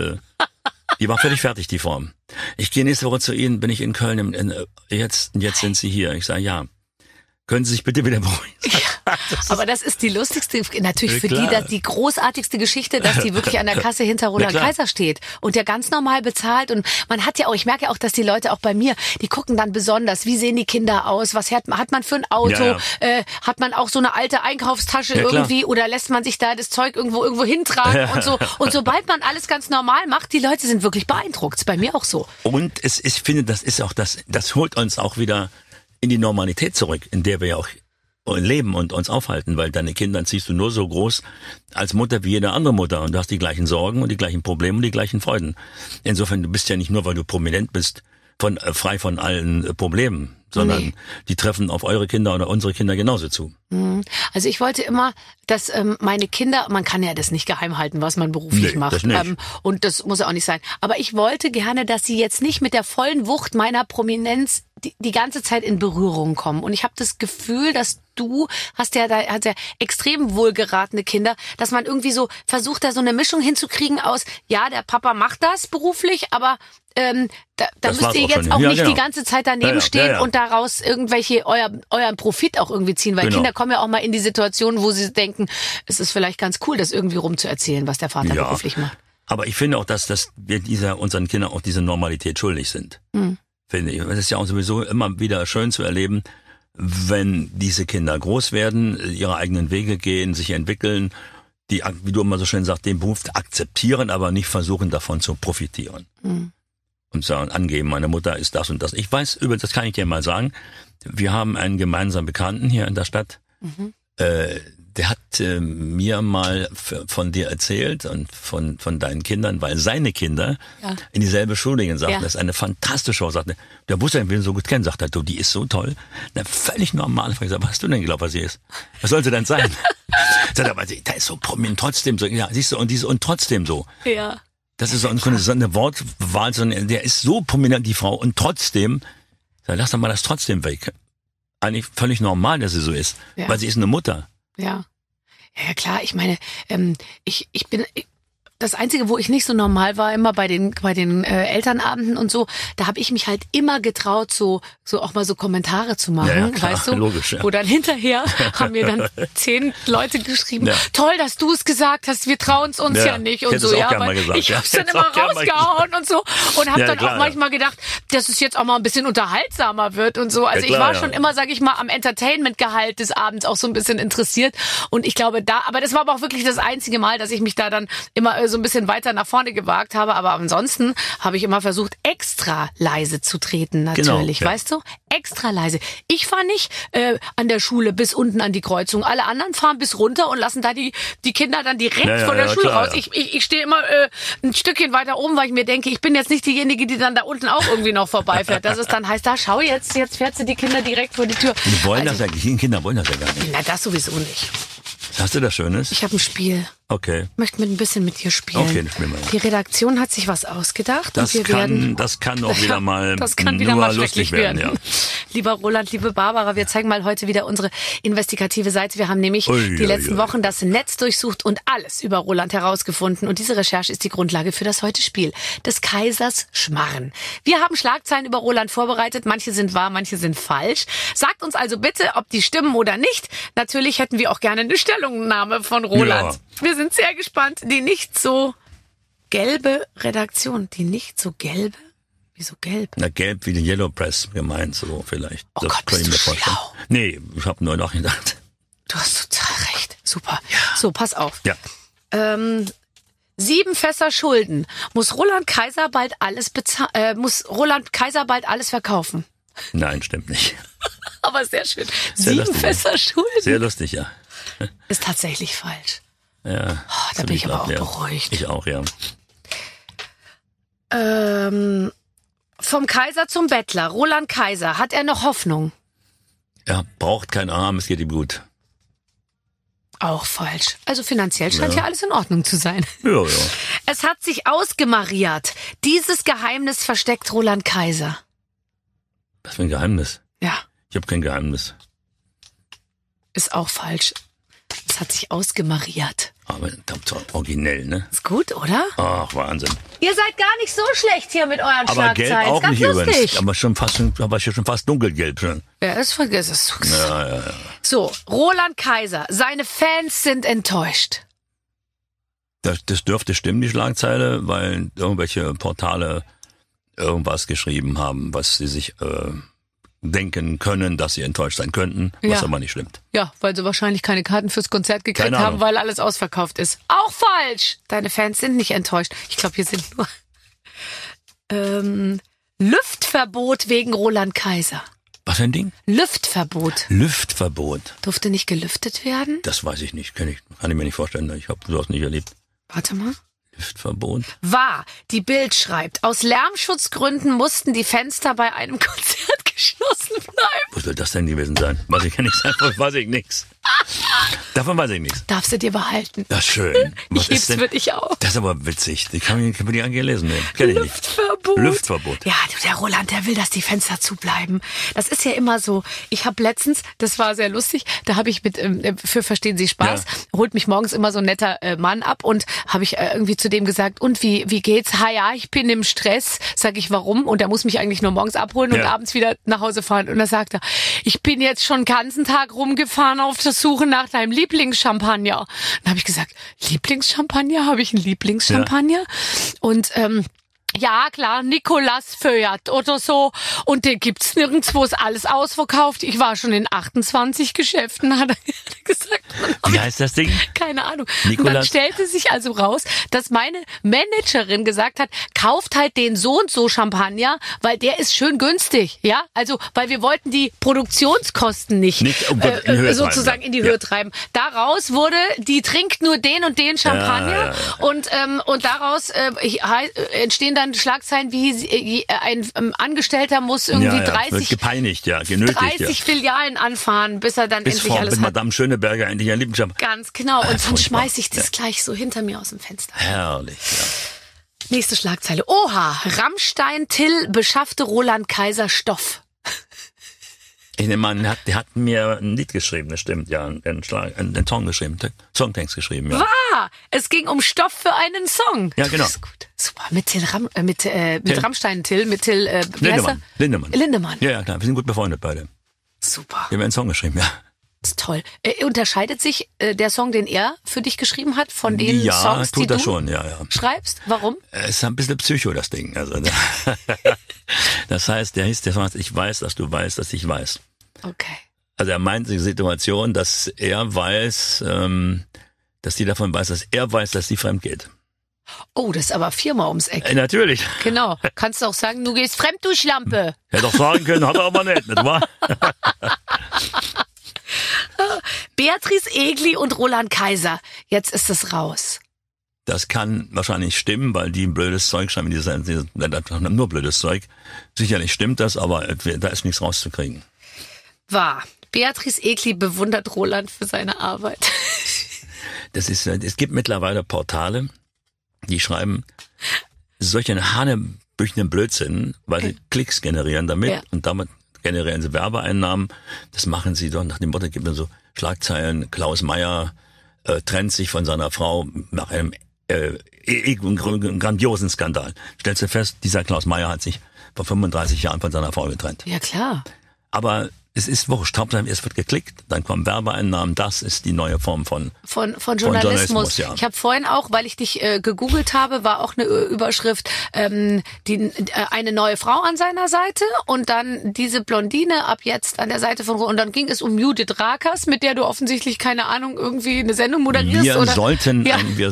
S4: die war völlig fertig, die Form. Ich gehe nächste Woche zu Ihnen, bin ich in Köln, jetzt sind Sie hier. Ich sage, ja. Können Sie sich bitte wieder beruhigen?
S2: Aber das ist die lustigste, natürlich für
S4: Klar.
S2: die großartigste Geschichte, dass die wirklich an der Kasse hinter Roland
S4: klar.
S2: Kaiser steht und der ganz normal bezahlt. Und man hat ja auch, ich merke ja auch, dass die Leute auch bei mir, die gucken dann besonders, wie sehen die Kinder aus, was hat man für ein Auto,
S4: Ja.
S2: hat man auch so eine alte Einkaufstasche
S4: Ja, klar.
S2: irgendwie oder lässt man sich da das Zeug irgendwo hintragen und so. Und sobald man alles ganz normal macht, die Leute sind wirklich beeindruckt. Ist bei mir auch so.
S4: Und ich finde, das ist auch das holt uns auch wieder in die Normalität zurück, in der wir ja auch leben und uns aufhalten, weil deine Kinder ziehst du nur so groß als Mutter wie jede andere Mutter und du hast die gleichen Sorgen und die gleichen Probleme und die gleichen Freuden. Insofern, du bist ja nicht nur, weil du prominent bist, frei von allen Problemen, sondern die treffen auf eure Kinder oder unsere Kinder genauso zu.
S2: Also ich wollte immer, dass meine Kinder, man kann ja das nicht geheim halten, was man beruflich
S4: Nee,
S2: macht.
S4: das nicht.
S2: Und das muss ja auch nicht sein. Aber ich wollte gerne, dass sie jetzt nicht mit der vollen Wucht meiner Prominenz die ganze Zeit in Berührung kommen. Und ich habe das Gefühl, dass du hast ja extrem wohlgeratene Kinder, dass man irgendwie so versucht, da so eine Mischung hinzukriegen aus, ja, der Papa macht das beruflich, aber da
S4: Das
S2: müsst
S4: war's
S2: ihr
S4: auch
S2: jetzt
S4: schon.
S2: auch
S4: Ja,
S2: nicht
S4: genau.
S2: die ganze Zeit daneben
S4: Ja.
S2: stehen und daraus irgendwelche euren Profit auch irgendwie ziehen, weil
S4: Genau.
S2: Kinder kommen ja auch mal in die Situation, wo sie denken, es ist vielleicht ganz cool, das irgendwie rumzuerzählen, was der Vater
S4: Ja.
S2: beruflich macht.
S4: Aber ich finde auch, dass wir unseren Kindern auch diese Normalität schuldig sind. Finde ich. Es ist ja auch sowieso immer wieder schön zu erleben, wenn diese Kinder groß werden, ihre eigenen Wege gehen, sich entwickeln, die, wie du immer so schön sagst, den Beruf akzeptieren, aber nicht versuchen, davon zu profitieren. Und sagen, angeben, meine Mutter ist das und das. Ich weiß, übrigens, das kann ich dir mal sagen, wir haben einen gemeinsamen Bekannten hier in der Stadt, der hat mir mal von dir erzählt und von deinen Kindern, weil seine Kinder in dieselbe Schule gehen, sagten, das ist eine fantastische Show, sagte, der wusste, er will ihn so gut kennen, sagt er, du, die ist so toll. Na, völlig normal. Ich sag, was hast du denn geglaubt, was sie ist? Was sollte denn sein? Sagt er, aber da ist so prominent trotzdem so, ja, siehst du, und trotzdem so.
S2: Ja.
S4: Das ist so eine Wortwahl, sondern der ist so prominent, die Frau, und trotzdem, lass doch mal das trotzdem weg. Eigentlich völlig normal, dass sie so ist, weil sie ist eine Mutter.
S2: Ja. Ja, klar, ich meine, ich bin das Einzige, wo ich nicht so normal war, immer bei den Elternabenden und so, da habe ich mich halt immer getraut, so auch mal so Kommentare zu machen,
S4: Ja, klar,
S2: weißt du?
S4: logisch, ja.
S2: Wo dann hinterher haben mir dann 10 Leute geschrieben, toll, dass du es gesagt hast, wir trauen es uns ja nicht und
S4: hätte
S2: so,
S4: es auch
S2: ja,
S4: gern mal
S2: weil
S4: gesagt,
S2: ich
S4: ja.
S2: hab's dann
S4: Hätte
S2: immer
S4: auch gern mal
S2: rausgehauen und so und habe
S4: Ja,
S2: dann
S4: klar,
S2: auch manchmal gedacht, dass es jetzt auch mal ein bisschen unterhaltsamer wird und so. Also
S4: Ja, klar,
S2: ich war
S4: ja.
S2: schon immer, sag ich mal, am Entertainment-Gehalt des Abends auch so ein bisschen interessiert und ich glaube aber das war aber auch wirklich das einzige Mal, dass ich mich da dann immer so ein bisschen weiter nach vorne gewagt habe, aber ansonsten habe ich immer versucht, extra leise zu treten natürlich,
S4: Genau, ja.
S2: weißt du? Extra leise. Ich fahre nicht an der Schule bis unten an die Kreuzung. Alle anderen fahren bis runter und lassen da die Kinder dann direkt von der Schule
S4: klar,
S2: raus. Ich stehe immer ein Stückchen weiter oben, weil ich mir denke, ich bin jetzt nicht diejenige, die dann da unten auch irgendwie noch vorbeifährt. Dass es dann heißt, da schau jetzt fährt sie die Kinder direkt vor die Tür.
S4: Die wollen
S2: Also,
S4: das ja, die Kinder wollen das ja gar nicht.
S2: na, das sowieso nicht.
S4: Hast du das Schönes?
S2: Ich habe ein Spiel.
S4: Okay.
S2: Ich möchte ein bisschen mit dir spielen.
S4: Okay, dann spielen wir.
S2: Die Redaktion hat sich was ausgedacht.
S4: Das
S2: und
S4: das kann auch wieder mal
S2: das kann wieder
S4: nur
S2: mal
S4: lustig
S2: schrecklich werden.
S4: Ja.
S2: Lieber Roland, liebe Barbara, wir zeigen mal heute wieder unsere investigative Seite. Wir haben nämlich die letzten Wochen das Netz durchsucht und alles über Roland herausgefunden. Und diese Recherche ist die Grundlage für das Heute-Spiel des Kaisers Schmarren. Wir haben Schlagzeilen über Roland vorbereitet. Manche sind wahr, manche sind falsch. Sagt uns also bitte, ob die stimmen oder nicht. Natürlich hätten wir auch gerne eine Stellungnahme von Roland.
S4: Ja.
S2: Wir sind sehr gespannt. Die nicht so gelbe Redaktion. Die nicht so gelbe? Wieso gelb?
S4: Na, gelb wie die Yellow Press gemeint, so vielleicht.
S2: Oh Gott, bist du schlau.
S4: Nee, ich habe nur nachgedacht.
S2: Du hast total recht. Super. So, pass auf.
S4: Ja.
S2: 7 Fässer Schulden. Muss Roland Kaiser bald alles verkaufen?
S4: Nein, stimmt nicht.
S2: Aber sehr schön.
S4: Sehr
S2: 7
S4: lustig,
S2: Fässer Schulden
S4: Sehr lustig, ja.
S2: ist tatsächlich falsch.
S4: Ja.
S2: Da bin ich aber auch beruhigt.
S4: Ich auch, ja.
S2: Vom Kaiser zum Bettler. Roland Kaiser. Hat er noch Hoffnung?
S4: Er braucht keinen Arm, es geht ihm gut.
S2: Auch falsch. Also finanziell scheint ja alles in Ordnung zu sein.
S4: Ja.
S2: Es hat sich ausgemariert. Dieses Geheimnis versteckt Roland Kaiser.
S4: Was für ein Geheimnis?
S2: Ja,
S4: Ich habe kein Geheimnis.
S2: ist auch falsch. Es hat sich ausgemariert.
S4: Aber originell, ne?
S2: Ist gut, oder?
S4: Ach, Wahnsinn.
S2: Ihr seid gar nicht so schlecht hier mit euren
S4: Aber
S2: Schlagzeilen.
S4: gelb auch
S2: ist ganz
S4: nicht
S2: lustig.
S4: übrigens. Aber schon fast dunkelgelb schon.
S2: Ja, das vergiss es.
S4: Ja.
S2: So, Roland Kaiser. Seine Fans sind enttäuscht.
S4: Das dürfte stimmen, die Schlagzeile, weil irgendwelche Portale irgendwas geschrieben haben, was sie sich denken können, dass sie enttäuscht sein könnten, was
S2: Ja.
S4: aber nicht stimmt.
S2: Ja, weil sie wahrscheinlich keine Karten fürs Konzert gekriegt
S4: Keine
S2: haben,
S4: Ahnung.
S2: weil alles ausverkauft ist. Auch falsch. Deine Fans sind nicht enttäuscht. Ich glaube, hier sind nur Lüftverbot wegen Roland Kaiser.
S4: Was für ein Ding?
S2: Lüftverbot.
S4: Lüftverbot.
S2: Durfte nicht gelüftet werden?
S4: Das weiß ich nicht, kann ich mir nicht vorstellen. Ich habe sowas nicht erlebt.
S2: Warte mal.
S4: Lüftverbot.
S2: Wahr. Die Bild schreibt, aus Lärmschutzgründen mussten die Fenster bei einem Konzert geschlossen bleiben.
S4: Was soll das denn gewesen sein? Weiß ich ja nicht. Davon weiß ich nichts. Davon weiß ich nichts.
S2: Darfst du dir behalten.
S4: Das ist schön. Was
S2: Ich heb's
S4: ist denn?
S2: für dich auf.
S4: Das ist aber witzig. Die kann ich nicht angelesen nehmen. Kenn ich nicht.
S2: Lüftverbot.
S4: Lüftverbot.
S2: Ja, der Roland, der will, dass die Fenster zubleiben. Das ist ja immer so. Ich habe letztens, das war sehr lustig, da habe ich mit, für Verstehen Sie Spaß, holt mich morgens immer so ein netter Mann ab und habe ich irgendwie zu dem gesagt, und wie geht's? Ja, ich bin im Stress. Sag ich, warum? Und er muss mich eigentlich nur morgens abholen und abends wieder nach Hause fahren. Und da sagt er, ich bin jetzt schon den ganzen Tag rumgefahren auf der Suche nach deinem Lieblingschampagner. Dann habe ich gesagt, Lieblingschampagner? Habe ich einen Lieblingschampagner? Und ja, klar, Nicolas Feuert oder so. Und den gibt's nirgendwo, ist alles ausverkauft. Ich war schon in 28 Geschäften, hat er gesagt.
S4: Wie heißt das Ding?
S2: Keine Ahnung.
S4: Nicolas.
S2: Und dann stellte sich also raus, dass meine Managerin gesagt hat, kauft halt den so und so Champagner, weil der ist schön günstig, ja? Also, weil wir wollten die Produktionskosten nicht
S4: in die Höhe
S2: sozusagen
S4: treiben,
S2: in die Höhe treiben. Daraus wurde, die trinkt nur den und den Champagner und daraus entstehen dann Schlagzeilen wie ein Angestellter muss irgendwie
S4: Wird
S2: 30
S4: gepeinigt, genötigt,
S2: 30 Filialen anfahren, bis er dann
S4: Bis
S2: endlich
S4: Frau
S2: alles hat.
S4: Madame Schöneberger endlich ein Lieblingschampagner.
S2: Ganz genau. Und dann
S4: furchtbar.
S2: schmeiß ich das gleich so hinter mir aus dem Fenster.
S4: Herrlich, ja.
S2: Nächste Schlagzeile. Oha, Rammstein Till beschaffte Roland Kaiser Stoff.
S4: Ich nehme an, der hat mir ein Lied geschrieben, das stimmt, ja, einen Song geschrieben, Songtext geschrieben, ja.
S2: Es ging um Stoff für einen Song.
S4: Ja, genau.
S2: Das ist gut. Super. Mit Rammstein, Till,
S4: Lindemann. Ja, klar, wir sind gut befreundet beide.
S2: Super.
S4: Wir haben einen Song geschrieben, ja.
S2: Das ist toll. Unterscheidet sich der Song, den er für dich geschrieben hat, von den Songs, die du
S4: schon, ja.
S2: schreibst? Warum?
S4: Es ist ein bisschen Psycho, das Ding. Also, das heißt, der Song heißt, ich weiß, dass du weißt, dass ich weiß.
S2: Okay.
S4: Also er meint die Situation, dass er weiß, dass die davon weiß, dass er weiß, dass sie fremd geht.
S2: Oh, das ist aber 4-mal ums Eck.
S4: Natürlich.
S2: Genau. Kannst du auch sagen, du gehst fremd, du Schlampe.
S4: Hätte auch sagen können, hat er aber nicht wahr?
S2: Beatrice Egli und Roland Kaiser. Jetzt ist es raus.
S4: Das kann wahrscheinlich stimmen, weil die blödes Zeug schreiben. Die haben nur blödes Zeug. Sicherlich stimmt das, aber da ist nichts rauszukriegen.
S2: Wahr. Beatrice Egli bewundert Roland für seine Arbeit.
S4: Es gibt mittlerweile Portale, die schreiben solche hanebüchenen Blödsinn, weil sie Klicks generieren damit und damit generieren sie Werbeeinnahmen. Das machen sie doch nach dem Motto, gibt es so Schlagzeilen, Klaus Meyer trennt sich von seiner Frau nach einem grandiosen Skandal. Stellst du fest, dieser Klaus Meyer hat sich vor 35 Jahren von seiner Frau getrennt.
S2: Ja, klar.
S4: Aber es ist wurscht. Hauptsache, es wird geklickt, dann kommen Werbeeinnahmen. Das ist die neue Form von Journalismus. Ja.
S2: Ich habe vorhin auch, weil ich dich gegoogelt habe, war auch eine Überschrift, eine neue Frau an seiner Seite und dann diese Blondine ab jetzt an der Seite von, und dann ging es um Judith Rakers, mit der du offensichtlich, keine Ahnung, irgendwie eine Sendung moderierst.
S4: Wir sollten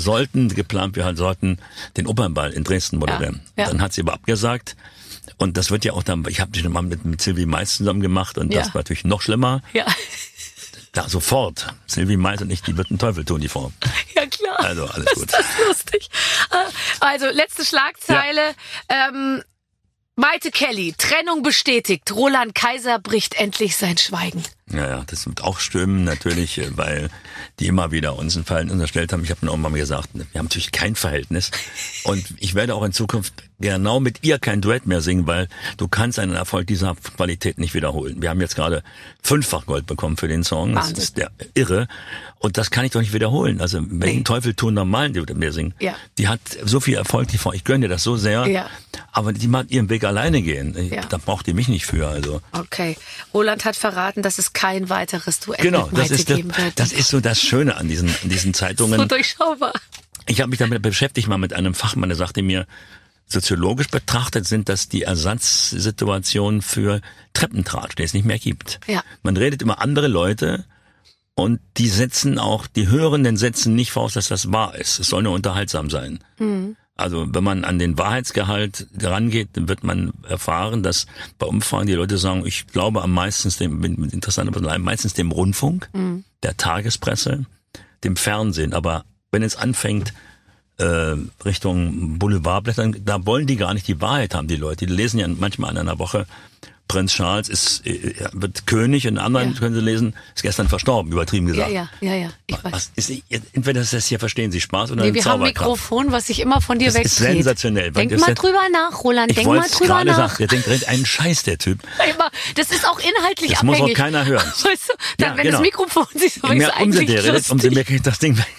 S4: den Opernball in Dresden moderieren. Ja. Dann hat sie aber abgesagt. Und das wird ja auch dann, ich habe dich mal mit Sylvie Mais zusammen gemacht und das war natürlich noch schlimmer.
S2: Ja.
S4: Da sofort. Sylvie Mais und ich, die wird einen Teufel tun, die Frau.
S2: Ja, klar.
S4: Also, alles gut.
S2: Das ist lustig. Also, letzte Schlagzeile. Ja. Maite Kelly, Trennung bestätigt. Roland Kaiser bricht endlich sein Schweigen.
S4: Ja, das wird auch stimmen, natürlich, weil die immer wieder uns ein Verhältnis unterstellt haben. Ich habe auch mal gesagt, wir haben natürlich kein Verhältnis. Und ich werde auch in Zukunft genau mit ihr kein Duett mehr singen, weil du kannst einen Erfolg dieser Qualität nicht wiederholen. Wir haben jetzt gerade 5-fach Gold bekommen für den Song.
S2: Wahnsinn.
S4: Das ist der irre. Und das kann ich doch nicht wiederholen. Also, welchen Teufel tun normalen, die mit mir singen? Ja. Die hat so viel Erfolg, die Frau. Ich gönne dir das so sehr. Ja. Aber die mag ihren Weg alleine gehen. Ja. Da braucht die mich nicht für, also.
S2: Okay. Roland hat verraten, dass es kein weiteres Duett mit Maite geben wird.
S4: Das ist so das Schöne an diesen Zeitungen.
S2: So durchschaubar.
S4: Ich habe mich damit beschäftigt, mal mit einem Fachmann, der sagte mir, soziologisch betrachtet sind das die Ersatzsituationen für Treppentratsch, den es nicht mehr gibt. Ja. Man redet über andere Leute und die Hörenden setzen nicht voraus, dass das wahr ist. Es soll nur unterhaltsam sein. Mhm. Also wenn man an den Wahrheitsgehalt rangeht, dann wird man erfahren, dass bei Umfragen die Leute sagen, ich glaube meistens dem Rundfunk, der Tagespresse, dem Fernsehen. Aber wenn es anfängt Richtung Boulevardblättern, da wollen die gar nicht die Wahrheit haben, die Leute. Die lesen ja manchmal in einer Woche, Prinz Charles wird König, und anderen können sie lesen, ist gestern verstorben, übertrieben gesagt.
S2: Ja, ich weiß.
S4: Entweder das hier verstehen Sie Spaß oder
S2: wir haben ein Mikrofon, was sich immer von dir wegdreht.
S4: Das ist sensationell.
S2: Denk mal drüber nach, Roland, denk mal drüber nach.
S4: Sagen, der denkt einen Scheiß, der Typ.
S2: Das ist auch inhaltlich
S4: das
S2: abhängig.
S4: Das muss auch keiner hören.
S2: Weißt du, dann, wenn das Mikrofon sich so
S4: je mehr umso der redet, umso mehr kriegt das Ding weg.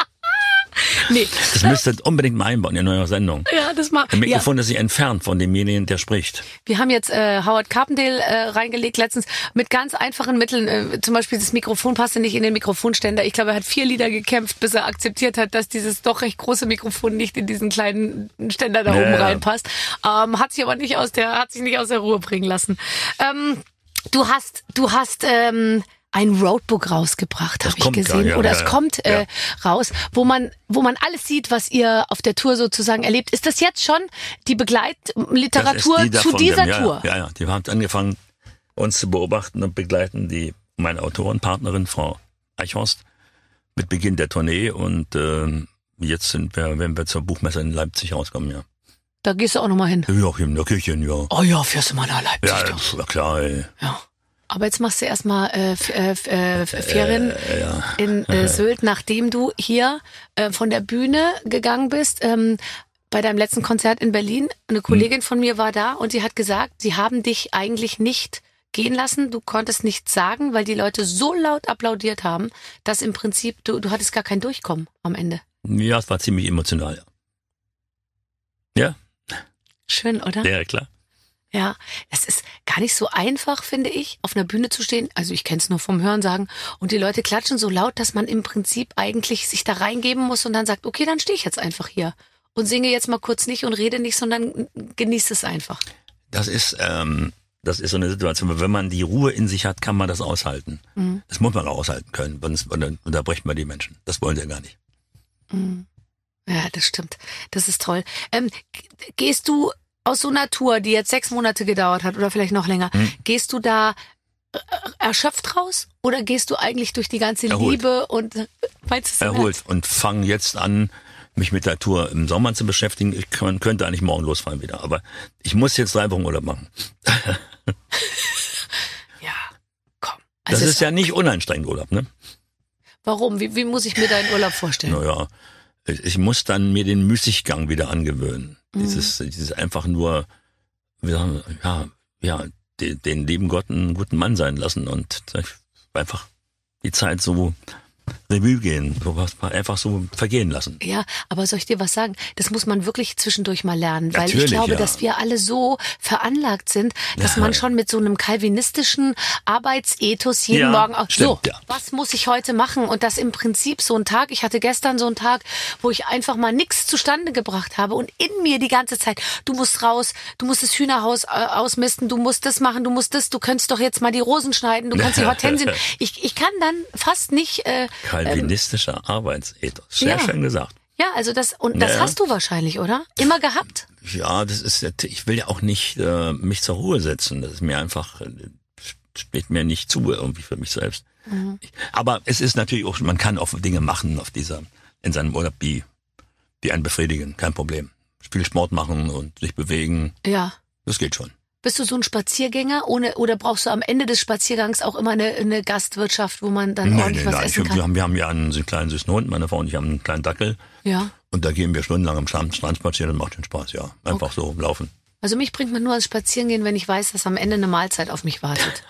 S2: Nee.
S4: Das müsstet unbedingt mal einbauen in eine neue Sendung.
S2: Ja, das mal.
S4: Ein Mikrofon, das sich entfernt von demjenigen, der spricht.
S2: Wir haben jetzt Howard Carpendale reingelegt letztens mit ganz einfachen Mitteln. Zum Beispiel das Mikrofon passte nicht in den Mikrofonständer. Ich glaube, er hat 4 Lieder gekämpft, bis er akzeptiert hat, dass dieses doch recht große Mikrofon nicht in diesen kleinen Ständer da oben reinpasst. Hat sich aber nicht aus der Ruhe bringen lassen. Du hast ein Roadbook rausgebracht, habe ich gesehen. Oder es kommt raus, wo man alles sieht, was ihr auf der Tour sozusagen erlebt. Ist das jetzt schon die Begleitliteratur zu dieser Tour?
S4: Ja. Die haben angefangen, uns zu beobachten und begleiten meine Autorenpartnerin, Frau Eichhorst, mit Beginn der Tournee. Und jetzt werden wir zur Buchmesse in Leipzig rauskommen, ja.
S2: Da gehst du auch nochmal hin?
S4: Ja, in der Küche, ja.
S2: Oh ja, fährst du mal nach Leipzig.
S4: Ja, klar, ey.
S2: Ja. Aber jetzt machst du erstmal Ferien in Sylt, nachdem du hier von der Bühne gegangen bist. Bei deinem letzten Konzert in Berlin, eine Kollegin von mir war da und sie hat gesagt, sie haben dich eigentlich nicht gehen lassen. Du konntest nichts sagen, weil die Leute so laut applaudiert haben, dass im Prinzip du hattest gar kein Durchkommen am Ende.
S4: Ja, es war ziemlich emotional. Ja.
S2: Schön, oder?
S4: Ja, klar.
S2: Ja, es ist gar nicht so einfach, finde ich, auf einer Bühne zu stehen. Also ich kenne es nur vom Hörensagen. Und die Leute klatschen so laut, dass man im Prinzip eigentlich sich da reingeben muss und dann sagt, okay, dann stehe ich jetzt einfach hier und singe jetzt mal kurz nicht und rede nicht, sondern genieße es einfach.
S4: Das ist so eine Situation, wenn man die Ruhe in sich hat, kann man das aushalten. Mhm. Das muss man auch aushalten können, sonst unterbricht man die Menschen. Das wollen sie ja gar nicht.
S2: Mhm. Ja, das stimmt. Das ist toll. Gehst du aus so einer Tour, die jetzt 6 Monate gedauert hat oder vielleicht noch länger, gehst du da erschöpft raus oder gehst du eigentlich durch die ganze
S4: erholt.
S2: Liebe und meinst du es
S4: erholt und fange jetzt an, mich mit der Tour im Sommer zu beschäftigen. Ich könnte eigentlich morgen losfahren wieder, aber ich muss jetzt 3 Wochen Urlaub machen.
S2: Ja, komm. Also
S4: das ist ja nicht unanstrengend Urlaub, ne?
S2: Warum? Wie muss ich mir deinen Urlaub vorstellen?
S4: Naja, ich muss dann mir den Müßiggang wieder angewöhnen. Dieses einfach nur, den lieben Gott einen guten Mann sein lassen und einfach die Zeit so Revue gehen, einfach so vergehen lassen.
S2: Ja, aber soll ich dir was sagen? Das muss man wirklich zwischendurch mal lernen, weil
S4: Natürlich,
S2: ich glaube,
S4: ja.
S2: dass wir alle so veranlagt sind, dass man schon mit so einem calvinistischen Arbeitsethos jeden Morgen auch
S4: stimmt,
S2: was muss ich heute machen? Und das im Prinzip so ein Tag, ich hatte gestern so einen Tag, wo ich einfach mal nichts zustande gebracht habe und in mir die ganze Zeit, du musst raus, du musst das Hühnerhaus ausmisten, du musst das machen, du könntest doch jetzt mal die Rosen schneiden, du kannst die Hortensien. Ich kann dann fast nicht
S4: Calvinistischer Arbeitsethos. Sehr schön gesagt.
S2: Ja, also das hast du wahrscheinlich, oder? Immer gehabt?
S4: Ja, ich will ja auch nicht mich zur Ruhe setzen. Das ist mir einfach, steht mir nicht zu irgendwie für mich selbst. Mhm. Aber es ist natürlich auch, man kann auch Dinge machen in seinem Urlaub, die einen befriedigen. Kein Problem. Viel Sport machen und sich bewegen.
S2: Ja.
S4: Das geht schon.
S2: Bist du so ein Spaziergänger oder brauchst du am Ende des Spaziergangs auch immer eine Gastwirtschaft, wo man dann ordentlich was essen kann?
S4: Wir haben ja einen kleinen süßen Hund, meine Frau und ich haben einen kleinen Dackel. Ja. Und da gehen wir stundenlang am Strand spazieren und macht schon Spaß, ja. Einfach so laufen.
S2: Also mich bringt man nur ans Spazierengehen, wenn ich weiß, dass am Ende eine Mahlzeit auf mich wartet.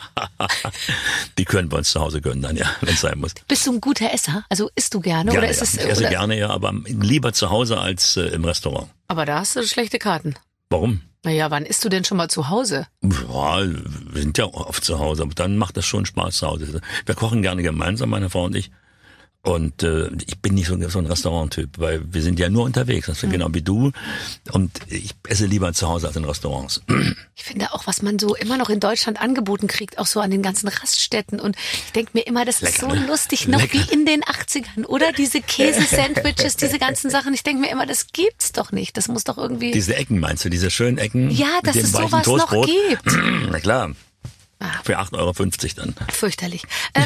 S4: Die können wir uns zu Hause gönnen dann, ja, wenn es sein muss.
S2: Bist du ein guter Esser? Also isst du gerne?
S4: Oder
S2: ist es,
S4: ich esse gerne, ja, aber lieber zu Hause als im Restaurant.
S2: Aber da hast du schlechte Karten.
S4: Warum?
S2: Naja, wann isst du denn schon mal zu Hause?
S4: Ja, wir sind ja oft zu Hause, aber dann macht das schon Spaß zu Hause. Wir kochen gerne gemeinsam, meine Frau und ich. Und ich bin nicht so ein Restaurant-Typ, weil wir sind ja nur unterwegs, das ist genau wie du. Und ich esse lieber zu Hause als in Restaurants.
S2: Ich finde auch, was man so immer noch in Deutschland angeboten kriegt, auch so an den ganzen Raststätten. Und ich denke mir immer, das ist so lustig, noch wie in den 80ern, oder? Diese Käse-Sandwiches, diese ganzen Sachen. Ich denke mir immer, das gibt's doch nicht. Das muss doch irgendwie...
S4: Diese Ecken meinst du, diese schönen Ecken?
S2: Ja, dass es sowas noch gibt.
S4: Na klar. Für 8,50 € dann.
S2: Fürchterlich.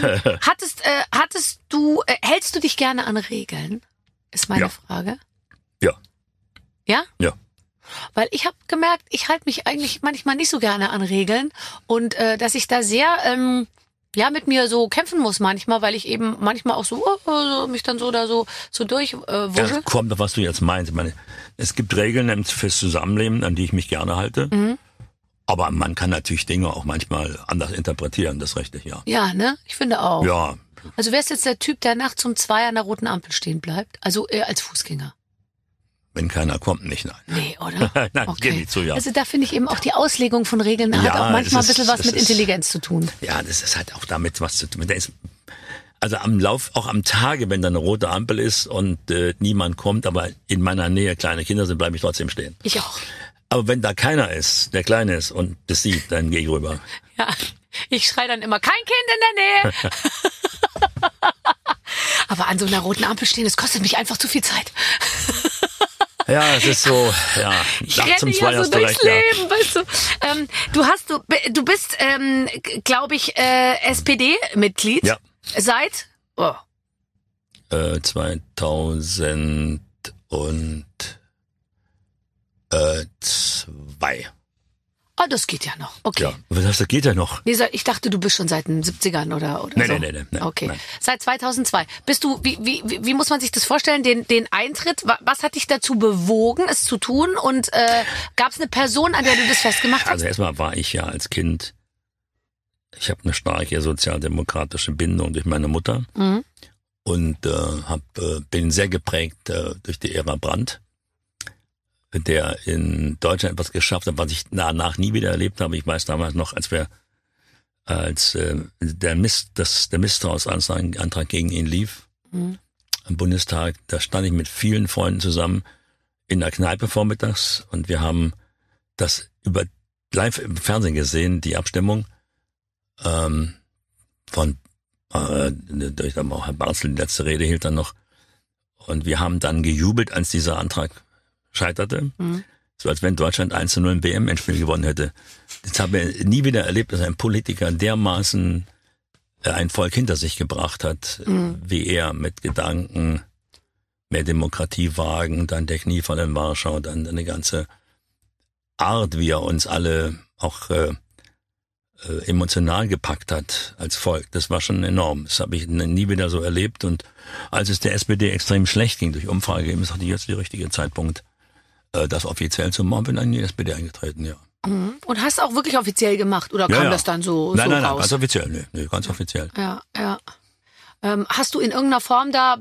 S2: Hältst du dich gerne an Regeln? Ist meine Frage.
S4: Ja.
S2: Ja?
S4: Ja.
S2: Weil ich habe gemerkt, ich halte mich eigentlich manchmal nicht so gerne an Regeln und dass ich da sehr mit mir so kämpfen muss manchmal, weil ich eben manchmal auch so mich dann so durchwuschel.
S4: Ja, kommt auf, was du jetzt meinst. Ich meine, es gibt Regeln fürs Zusammenleben, an die ich mich gerne halte. Mhm. Aber man kann natürlich Dinge auch manchmal anders interpretieren, das ist richtig, ja.
S2: Ja, ne? Ich finde auch.
S4: Ja.
S2: Also wärst jetzt der Typ, der nachts um 2 an der roten Ampel stehen bleibt? Also als Fußgänger?
S4: Wenn keiner kommt, nicht, nein.
S2: Nee, oder?
S4: Nein, okay. Geht nicht so, ja.
S2: Also da finde ich eben auch die Auslegung von Regeln hat auch manchmal ein bisschen was mit Intelligenz zu tun.
S4: Ja, das ist halt auch damit was zu tun. Also auch am Tage, wenn da eine rote Ampel ist und niemand kommt, aber in meiner Nähe kleine Kinder sind, bleibe ich trotzdem stehen.
S2: Ich auch.
S4: Aber wenn da keiner ist, der klein ist und das sieht, dann gehe ich rüber.
S2: Ja, ich schreie dann immer, kein Kind in der Nähe. Aber an so einer roten Ampel stehen, das kostet mich einfach zu viel Zeit.
S4: Ja, es ist so, ja.
S2: Ich renne ja so durchs Leben, weißt du. Du bist, glaube ich, SPD-Mitglied. Ja. Seit?
S4: 2002.
S2: Ah, das geht ja noch. Okay.
S4: Ja, das geht ja noch.
S2: Nee, ich dachte, du bist schon seit den 70ern oder so.
S4: Nee.
S2: Okay.
S4: Nein.
S2: Seit 2002. Bist du, wie muss man sich das vorstellen, den Eintritt? Was hat dich dazu bewogen, es zu tun? Und gab es eine Person, an der du das festgemacht hast?
S4: Also erstmal war ich ja als Kind ich habe eine starke sozialdemokratische Bindung durch meine Mutter und bin sehr geprägt durch die Ära Brandt, der in Deutschland etwas geschafft hat, was ich danach nie wieder erlebt habe. Ich weiß damals noch, als der Misstrauensantrag gegen ihn lief, am Bundestag, da stand ich mit vielen Freunden zusammen in der Kneipe vormittags und wir haben das live im Fernsehen gesehen, die Abstimmung durch Herr Barzel, die letzte Rede hielt dann noch. Und wir haben dann gejubelt, als dieser Antrag scheiterte. So als wenn Deutschland 1:0 ein WM-Endspiel gewonnen hätte. Das haben wir nie wieder erlebt, dass ein Politiker dermaßen ein Volk hinter sich gebracht hat, wie er mit Gedanken, mehr Demokratie wagen, dann der Kniefall in Warschau, dann eine ganze Art, wie er uns alle auch emotional gepackt hat als Volk. Das war schon enorm. Das habe ich nie wieder so erlebt. Und als es der SPD extrem schlecht ging durch Umfrage, ist auch jetzt der richtige Zeitpunkt, das offiziell zu machen. Bin in die SPD eingetreten, ja.
S2: Und hast du auch wirklich offiziell gemacht oder kam das dann so
S4: nein,
S2: raus?
S4: Ganz offiziell. Nee, ganz offiziell.
S2: Ja. Hast du in irgendeiner Form da,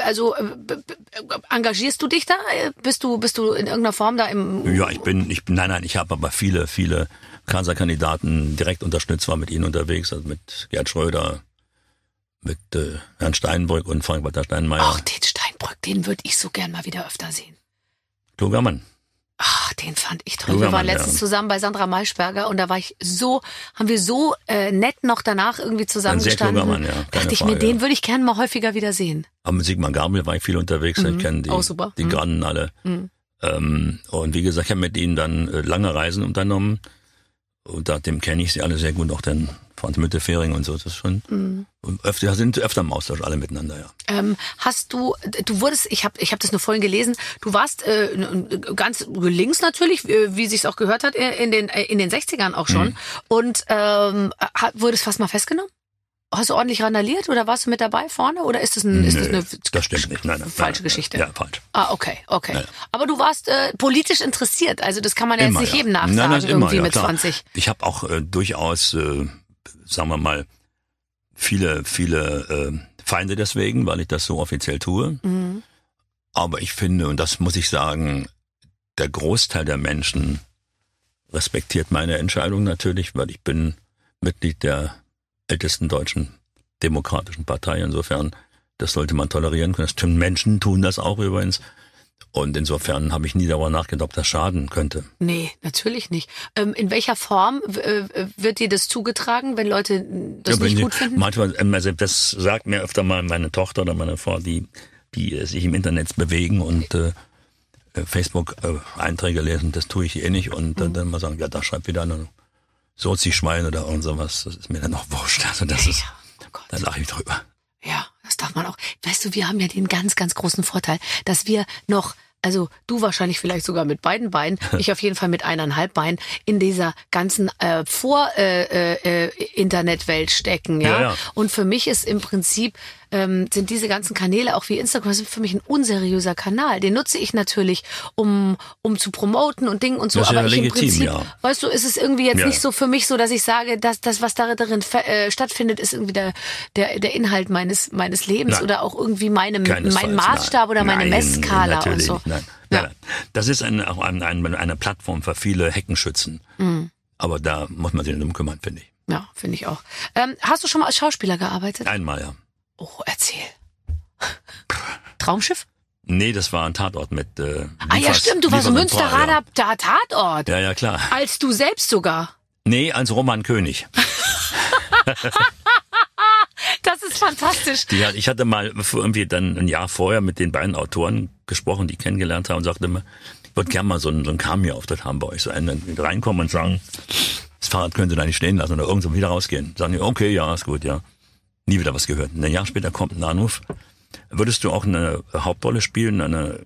S2: engagierst du dich da? Bist du in irgendeiner Form da im...
S4: Ja, ich habe aber viele Kanzlerkandidaten direkt unterstützt, war mit ihnen unterwegs, also mit Gerd Schröder, mit Herrn Steinbrück und Frank-Walter Steinmeier.
S2: Ach, den Steinbrück, den würde ich so gern mal wieder öfter sehen.
S4: Kluger Mann.
S2: Ach, den fand ich toll. Wir waren letztens zusammen bei Sandra Maischberger und da haben wir so nett noch danach irgendwie zusammengestanden.
S4: Ein sehr kluger Mann, ja.
S2: Dachte ich mir, den würde ich gerne mal häufiger wieder sehen.
S4: Aber mit Sigmar Gabriel war ich viel unterwegs. Ich kenne die Grannen alle. Und wie gesagt, ich habe mit ihnen dann lange Reisen unternommen. Und seitdem kenne ich sie alle sehr gut, auch den Franz Müntefering und so. Das ist schon sind öfter im Austausch alle miteinander, ja.
S2: Du wurdest, ich hab das nur vorhin gelesen, du warst ganz links natürlich, wie sich's auch gehört hat, in den 60ern auch schon. Und wurdest fast mal festgenommen? Hast du ordentlich randaliert oder warst du mit dabei vorne oder ist das
S4: das stimmt nicht. Nein,
S2: falsche Geschichte?
S4: Ja, falsch.
S2: Ah, okay.
S4: Ja.
S2: Aber du warst politisch interessiert, also das kann man ja
S4: immer,
S2: jetzt nicht jedem nachsagen, irgendwie mit
S4: klar.
S2: 20.
S4: Ich habe auch durchaus, sagen wir mal, viele Feinde deswegen, weil ich das so offiziell tue. Aber ich finde, und das muss ich sagen, der Großteil der Menschen respektiert meine Entscheidung natürlich, weil ich bin Mitglied der ältesten deutschen demokratischen Partei. Insofern, das sollte man tolerieren können. Das stimmt, Menschen tun das auch übrigens. Und insofern habe ich nie darüber nachgedacht, ob das schaden könnte.
S2: Nee, natürlich nicht. In welcher Form wird dir das zugetragen, wenn Leute das nicht gut finden?
S4: Manchmal, also das sagt mir öfter mal meine Tochter oder meine Frau, die sich im Internet bewegen und Facebook-Einträge lesen, das tue ich nicht. Und dann mal sagen, ja, da schreibt wieder eine Sozi-Schwein oder irgend sowas. Das ist mir dann auch wurscht. Also das ist, da lache ich drüber.
S2: Ja, das darf man auch. Weißt du, wir haben ja den ganz, ganz großen Vorteil, dass wir noch, also du wahrscheinlich vielleicht sogar mit beiden Beinen, ich auf jeden Fall mit 1,5 Beinen, in dieser ganzen Internetwelt stecken, ja? Ja. Und für mich ist im Prinzip sind diese ganzen Kanäle, auch wie Instagram, sind für mich ein unseriöser Kanal. Den nutze ich natürlich, um zu promoten und Dingen und so.
S4: Das ist
S2: aber
S4: ja
S2: ich
S4: legitim,
S2: im Prinzip,
S4: ja.
S2: Weißt du, ist es irgendwie jetzt nicht so für mich so, dass ich sage, dass das, was darin stattfindet, ist irgendwie der Inhalt meines Lebens oder auch irgendwie mein Maßstab oder meine Messskala und so.
S4: Nein. Das ist eine Plattform für viele Heckenschützen. Aber da muss man sich nicht drum kümmern, finde ich.
S2: Ja, finde ich auch. Hast du schon mal als Schauspieler gearbeitet?
S4: Einmal, ja.
S2: Oh, erzähl. Traumschiff?
S4: Nee, das war ein Tatort mit
S2: ja, stimmt, du warst im Münsteraner Tatort.
S4: Ja, klar.
S2: Als du selbst sogar.
S4: Nee, als Roman König.
S2: Das ist fantastisch.
S4: Ich hatte mal irgendwie dann ein Jahr vorher mit den beiden Autoren gesprochen, die ich kennengelernt habe und sagte immer, ich würde gerne mal so einen Cameo-Auftritt haben bei euch. So einen reinkommen und sagen, das Fahrrad können Sie da nicht stehen lassen oder irgendwo wieder rausgehen. Sagen die, okay, ja, ist gut, ja. Nie wieder was gehört. Ein Jahr später kommt ein Anruf. Würdest du auch eine Hauptrolle spielen, eine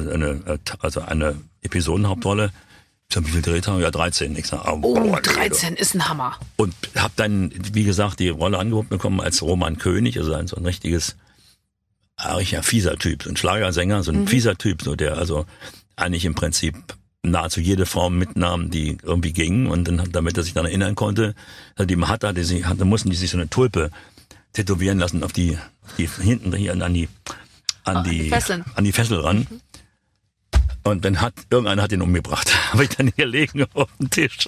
S4: Episodenhauptrolle? Ich sag, wie viel dreht haben? Ja, 13. Ich sag,
S2: 13 ist ein Hammer.
S4: Und hab dann, wie gesagt, die Rolle angeboten bekommen als Roman König, also so ein richtiges, fieser Typ, so ein Schlagersänger, so ein fieser Typ, so der also eigentlich im Prinzip nahezu jede Frau mitnahm, die irgendwie ging. Und dann, damit er sich daran erinnern konnte, die man hatte, mussten die sich so eine Tulpe tätowieren lassen auf die hinten hier an die Fessel ran. Und dann irgendeiner hat ihn umgebracht. Habe ich dann hier liegen auf dem Tisch.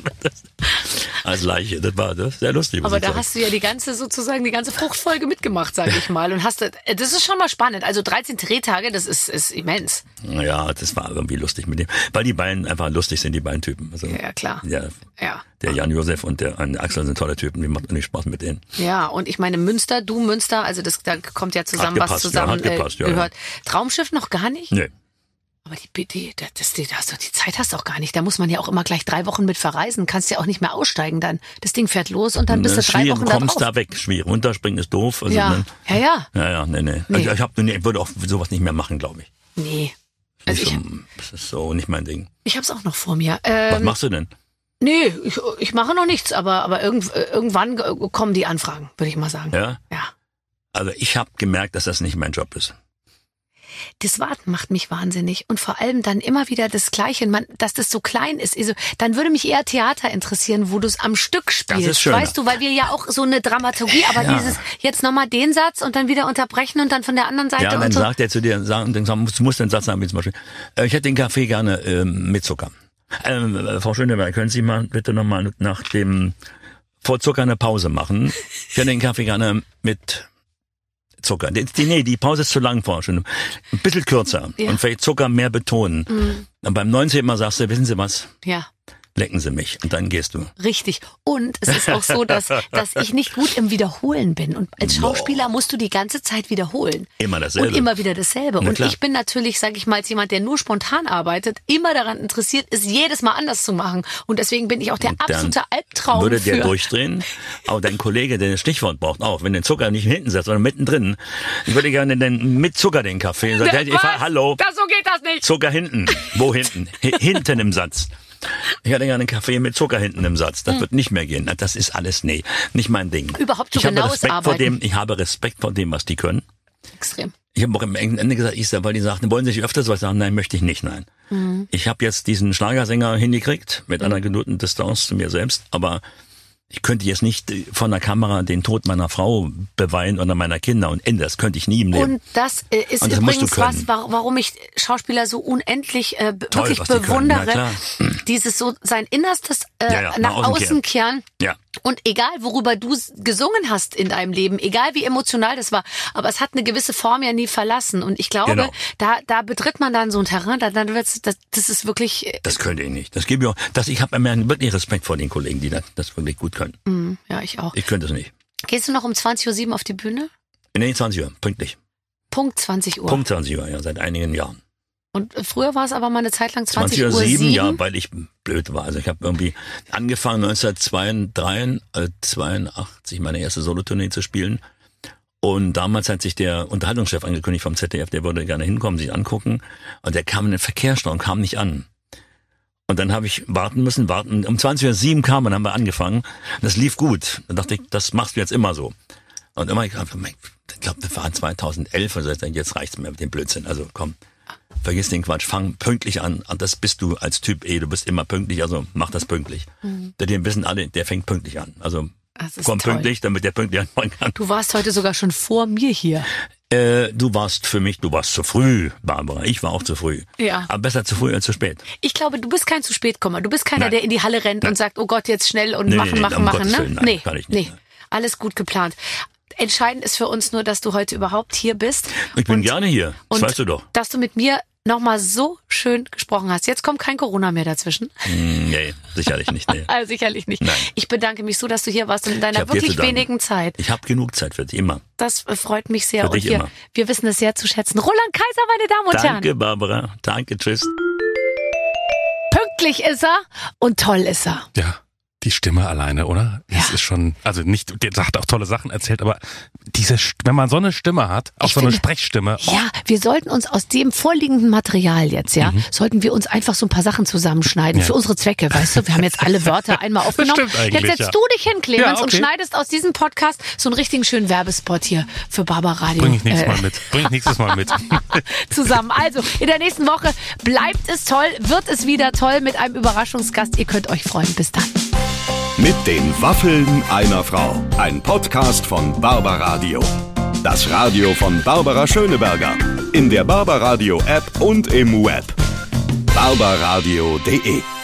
S4: Als Leiche. Das war sehr lustig.
S2: Aber da hast du ja die ganze Fruchtfolge mitgemacht, sag ich mal. Und das ist schon mal spannend. Also 13 Drehtage, das ist immens.
S4: Ja, das war irgendwie lustig mit dem. Weil die beiden einfach lustig sind, die beiden Typen. Also,
S2: ja, klar.
S4: Der Jan-Josef und der Axel sind tolle Typen. Die macht nicht Spaß mit denen.
S2: Ja, und ich meine Münster, also da kommt ja zusammen, was zusammen gehört. Ja. Traumschiff noch gar nicht?
S4: Nee.
S2: Aber die Zeit hast du auch gar nicht. Da muss man ja auch immer gleich 3 Wochen mit verreisen. Kannst ja auch nicht mehr aussteigen dann. Das Ding fährt los und dann bist du 3 Wochen da drauf.
S4: Kommst da weg. Schwierig. Runterspringen ist doof. Also
S2: Ja.
S4: Nee. Also ich würde auch sowas nicht mehr machen, glaube ich.
S2: Nee.
S4: Also das ist so nicht mein Ding.
S2: Ich hab's auch noch vor mir.
S4: Was machst du denn?
S2: Nee, ich mache noch nichts, aber irgendwann kommen die Anfragen, würde ich mal sagen.
S4: Ja?
S2: Ja.
S4: Also ich habe gemerkt, dass das nicht mein Job ist.
S2: Das Warten macht mich wahnsinnig und vor allem dann immer wieder das Gleiche, dass das so klein ist. Also, dann würde mich eher Theater interessieren, wo du es am Stück spielst.
S4: Das ist schöner.
S2: Weißt du, weil wir ja auch so eine Dramaturgie, aber dieses jetzt nochmal den Satz und dann wieder unterbrechen und dann von der anderen Seite.
S4: Ja, und dann sagt er zu dir, du musst den Satz sagen, wie zum Beispiel, ich hätte den Kaffee gerne mit Zucker. Frau Schöneberg, können Sie mal bitte nochmal nach dem vor Zucker eine Pause machen? Ich hätte den Kaffee gerne mit Zucker. Die Pause ist zu lang, Frau Schöneberg. Ein bisschen kürzer und vielleicht Zucker mehr betonen. Und beim 19. Mal sagst du, wissen Sie was?
S2: Ja.
S4: Lecken Sie mich und dann gehst du.
S2: Richtig. Und es ist auch so, dass ich nicht gut im Wiederholen bin. Und als Schauspieler musst du die ganze Zeit wiederholen.
S4: Immer dasselbe.
S2: Und immer wieder dasselbe.
S4: Na
S2: und
S4: klar.
S2: ich bin natürlich, sage ich mal, als jemand, der nur spontan arbeitet, immer daran interessiert, es jedes Mal anders zu machen. Und deswegen bin ich auch der absolute Albtraum
S4: würde der durchdrehen. Aber dein Kollege, der das Stichwort braucht, auch wenn den Zucker nicht hinten setzt, sondern mittendrin. Ich würde gerne mit Zucker den Kaffee. Hallo.
S2: So geht das nicht.
S4: Zucker hinten. Wo hinten? Hinten im Satz. Ich hätte gerne einen Kaffee mit Zucker hinten im Satz. Das wird nicht mehr gehen. Das ist alles, nicht mein Ding.
S2: Überhaupt so genaues Arbeiten.
S4: Ich habe Respekt vor dem, was die können.
S2: Extrem.
S4: Ich habe auch am Ende gesagt, weil die sagten, wollen Sie sich öfter sowas sagen? Nein, möchte ich nicht, nein. Ich habe jetzt diesen Schlagersänger hingekriegt, mit einer genügenden Distanz zu mir selbst, aber ich könnte jetzt nicht von der Kamera den Tod meiner Frau beweinen oder meiner Kinder und Ende. Das könnte ich nie im Leben.
S2: Und das ist übrigens warum ich Schauspieler so unendlich wirklich bewundere. Dieses so sein Innerstes nach außen kehren.
S4: Ja.
S2: Und egal, worüber du gesungen hast in deinem Leben, egal wie emotional das war, aber es hat eine gewisse Form ja nie verlassen. Und ich glaube, da betritt man dann so ein Terrain, dann wird's, das ist wirklich...
S4: Das könnte ich nicht. Das gebe ich auch. Ich habe wirklich Respekt vor den Kollegen, die das wirklich gut können.
S2: Ja, ich auch.
S4: Ich könnte es nicht.
S2: Gehst du noch um 20.07 Uhr auf die Bühne?
S4: Nee, 20 Uhr, pünktlich.
S2: Punkt 20 Uhr?
S4: Punkt 20 Uhr, ja, seit einigen Jahren.
S2: Und früher war es aber mal eine Zeit lang 20 Uhr
S4: 7, ja, weil ich blöd war. Also ich habe irgendwie angefangen 1982 meine erste Solotournee zu spielen. Und damals hat sich der Unterhaltungschef angekündigt vom ZDF, der würde gerne hinkommen, sich angucken. Und der kam in den Verkehrsstau und kam nicht an. Und dann habe ich warten müssen. Um 20.07 Uhr kam und dann haben wir angefangen. Das lief gut. Dann dachte ich, das machst du jetzt immer so. Und immer, ich glaube, das war 2011. Also jetzt reicht's mir mit dem Blödsinn. Also komm. Vergiss den Quatsch, fang pünktlich an. Das bist du als Typ du bist immer pünktlich, also mach das pünktlich. Den wissen alle, der fängt pünktlich an. Also komm pünktlich, damit der pünktlich anfangen kann.
S2: Du warst heute sogar schon vor mir hier.
S4: Du warst zu früh, Barbara. Ich war auch zu früh.
S2: Ja.
S4: Aber besser zu früh als zu spät.
S2: Ich glaube, du bist kein zu spät Kommer. Du bist keiner, der in die Halle rennt und sagt, oh Gott, jetzt schnell und machen.
S4: Willen, nein, kann ich nicht.
S2: Nee, alles gut geplant. Entscheidend ist für uns nur, dass du heute überhaupt hier bist.
S4: Ich bin gerne hier, das weißt du doch.
S2: Dass du mit mir nochmal so schön gesprochen hast. Jetzt kommt kein Corona mehr dazwischen.
S4: Nee, sicherlich nicht. Nee.
S2: Also sicherlich nicht.
S4: Nein.
S2: Ich bedanke mich so, dass du hier warst und in deiner wirklich wenigen Zeit.
S4: Ich habe genug Zeit für dich, immer.
S2: Das freut mich sehr.
S4: Für dich immer.
S2: Wir wissen es sehr zu schätzen. Roland Kaiser, meine Damen und Herren.
S4: Danke, Barbara. Danke, tschüss.
S2: Pünktlich ist er und toll ist er.
S3: Ja. Die Stimme alleine, oder? Das ist schon, also nicht, der hat auch tolle Sachen erzählt, aber wenn man so eine Stimme hat, auch so eine Sprechstimme.
S2: Ja, wir sollten uns aus dem vorliegenden Material jetzt, sollten wir uns einfach so ein paar Sachen zusammenschneiden für unsere Zwecke, weißt du? Wir haben jetzt alle Wörter einmal aufgenommen.
S3: Das stimmt eigentlich,
S2: jetzt setzt du dich hin, Clemens, und schneidest aus diesem Podcast so einen richtigen schönen Werbespot hier für Barbaradio.
S3: Bring ich nächstes Mal mit.
S2: Zusammen. Also, in der nächsten Woche bleibt es toll, wird es wieder toll mit einem Überraschungsgast. Ihr könnt euch freuen. Bis dann.
S1: Mit den Waffeln einer Frau. Ein Podcast von Barbaradio. Das Radio von Barbara Schöneberger. In der Barbaradio App und im Web. barbaradio.de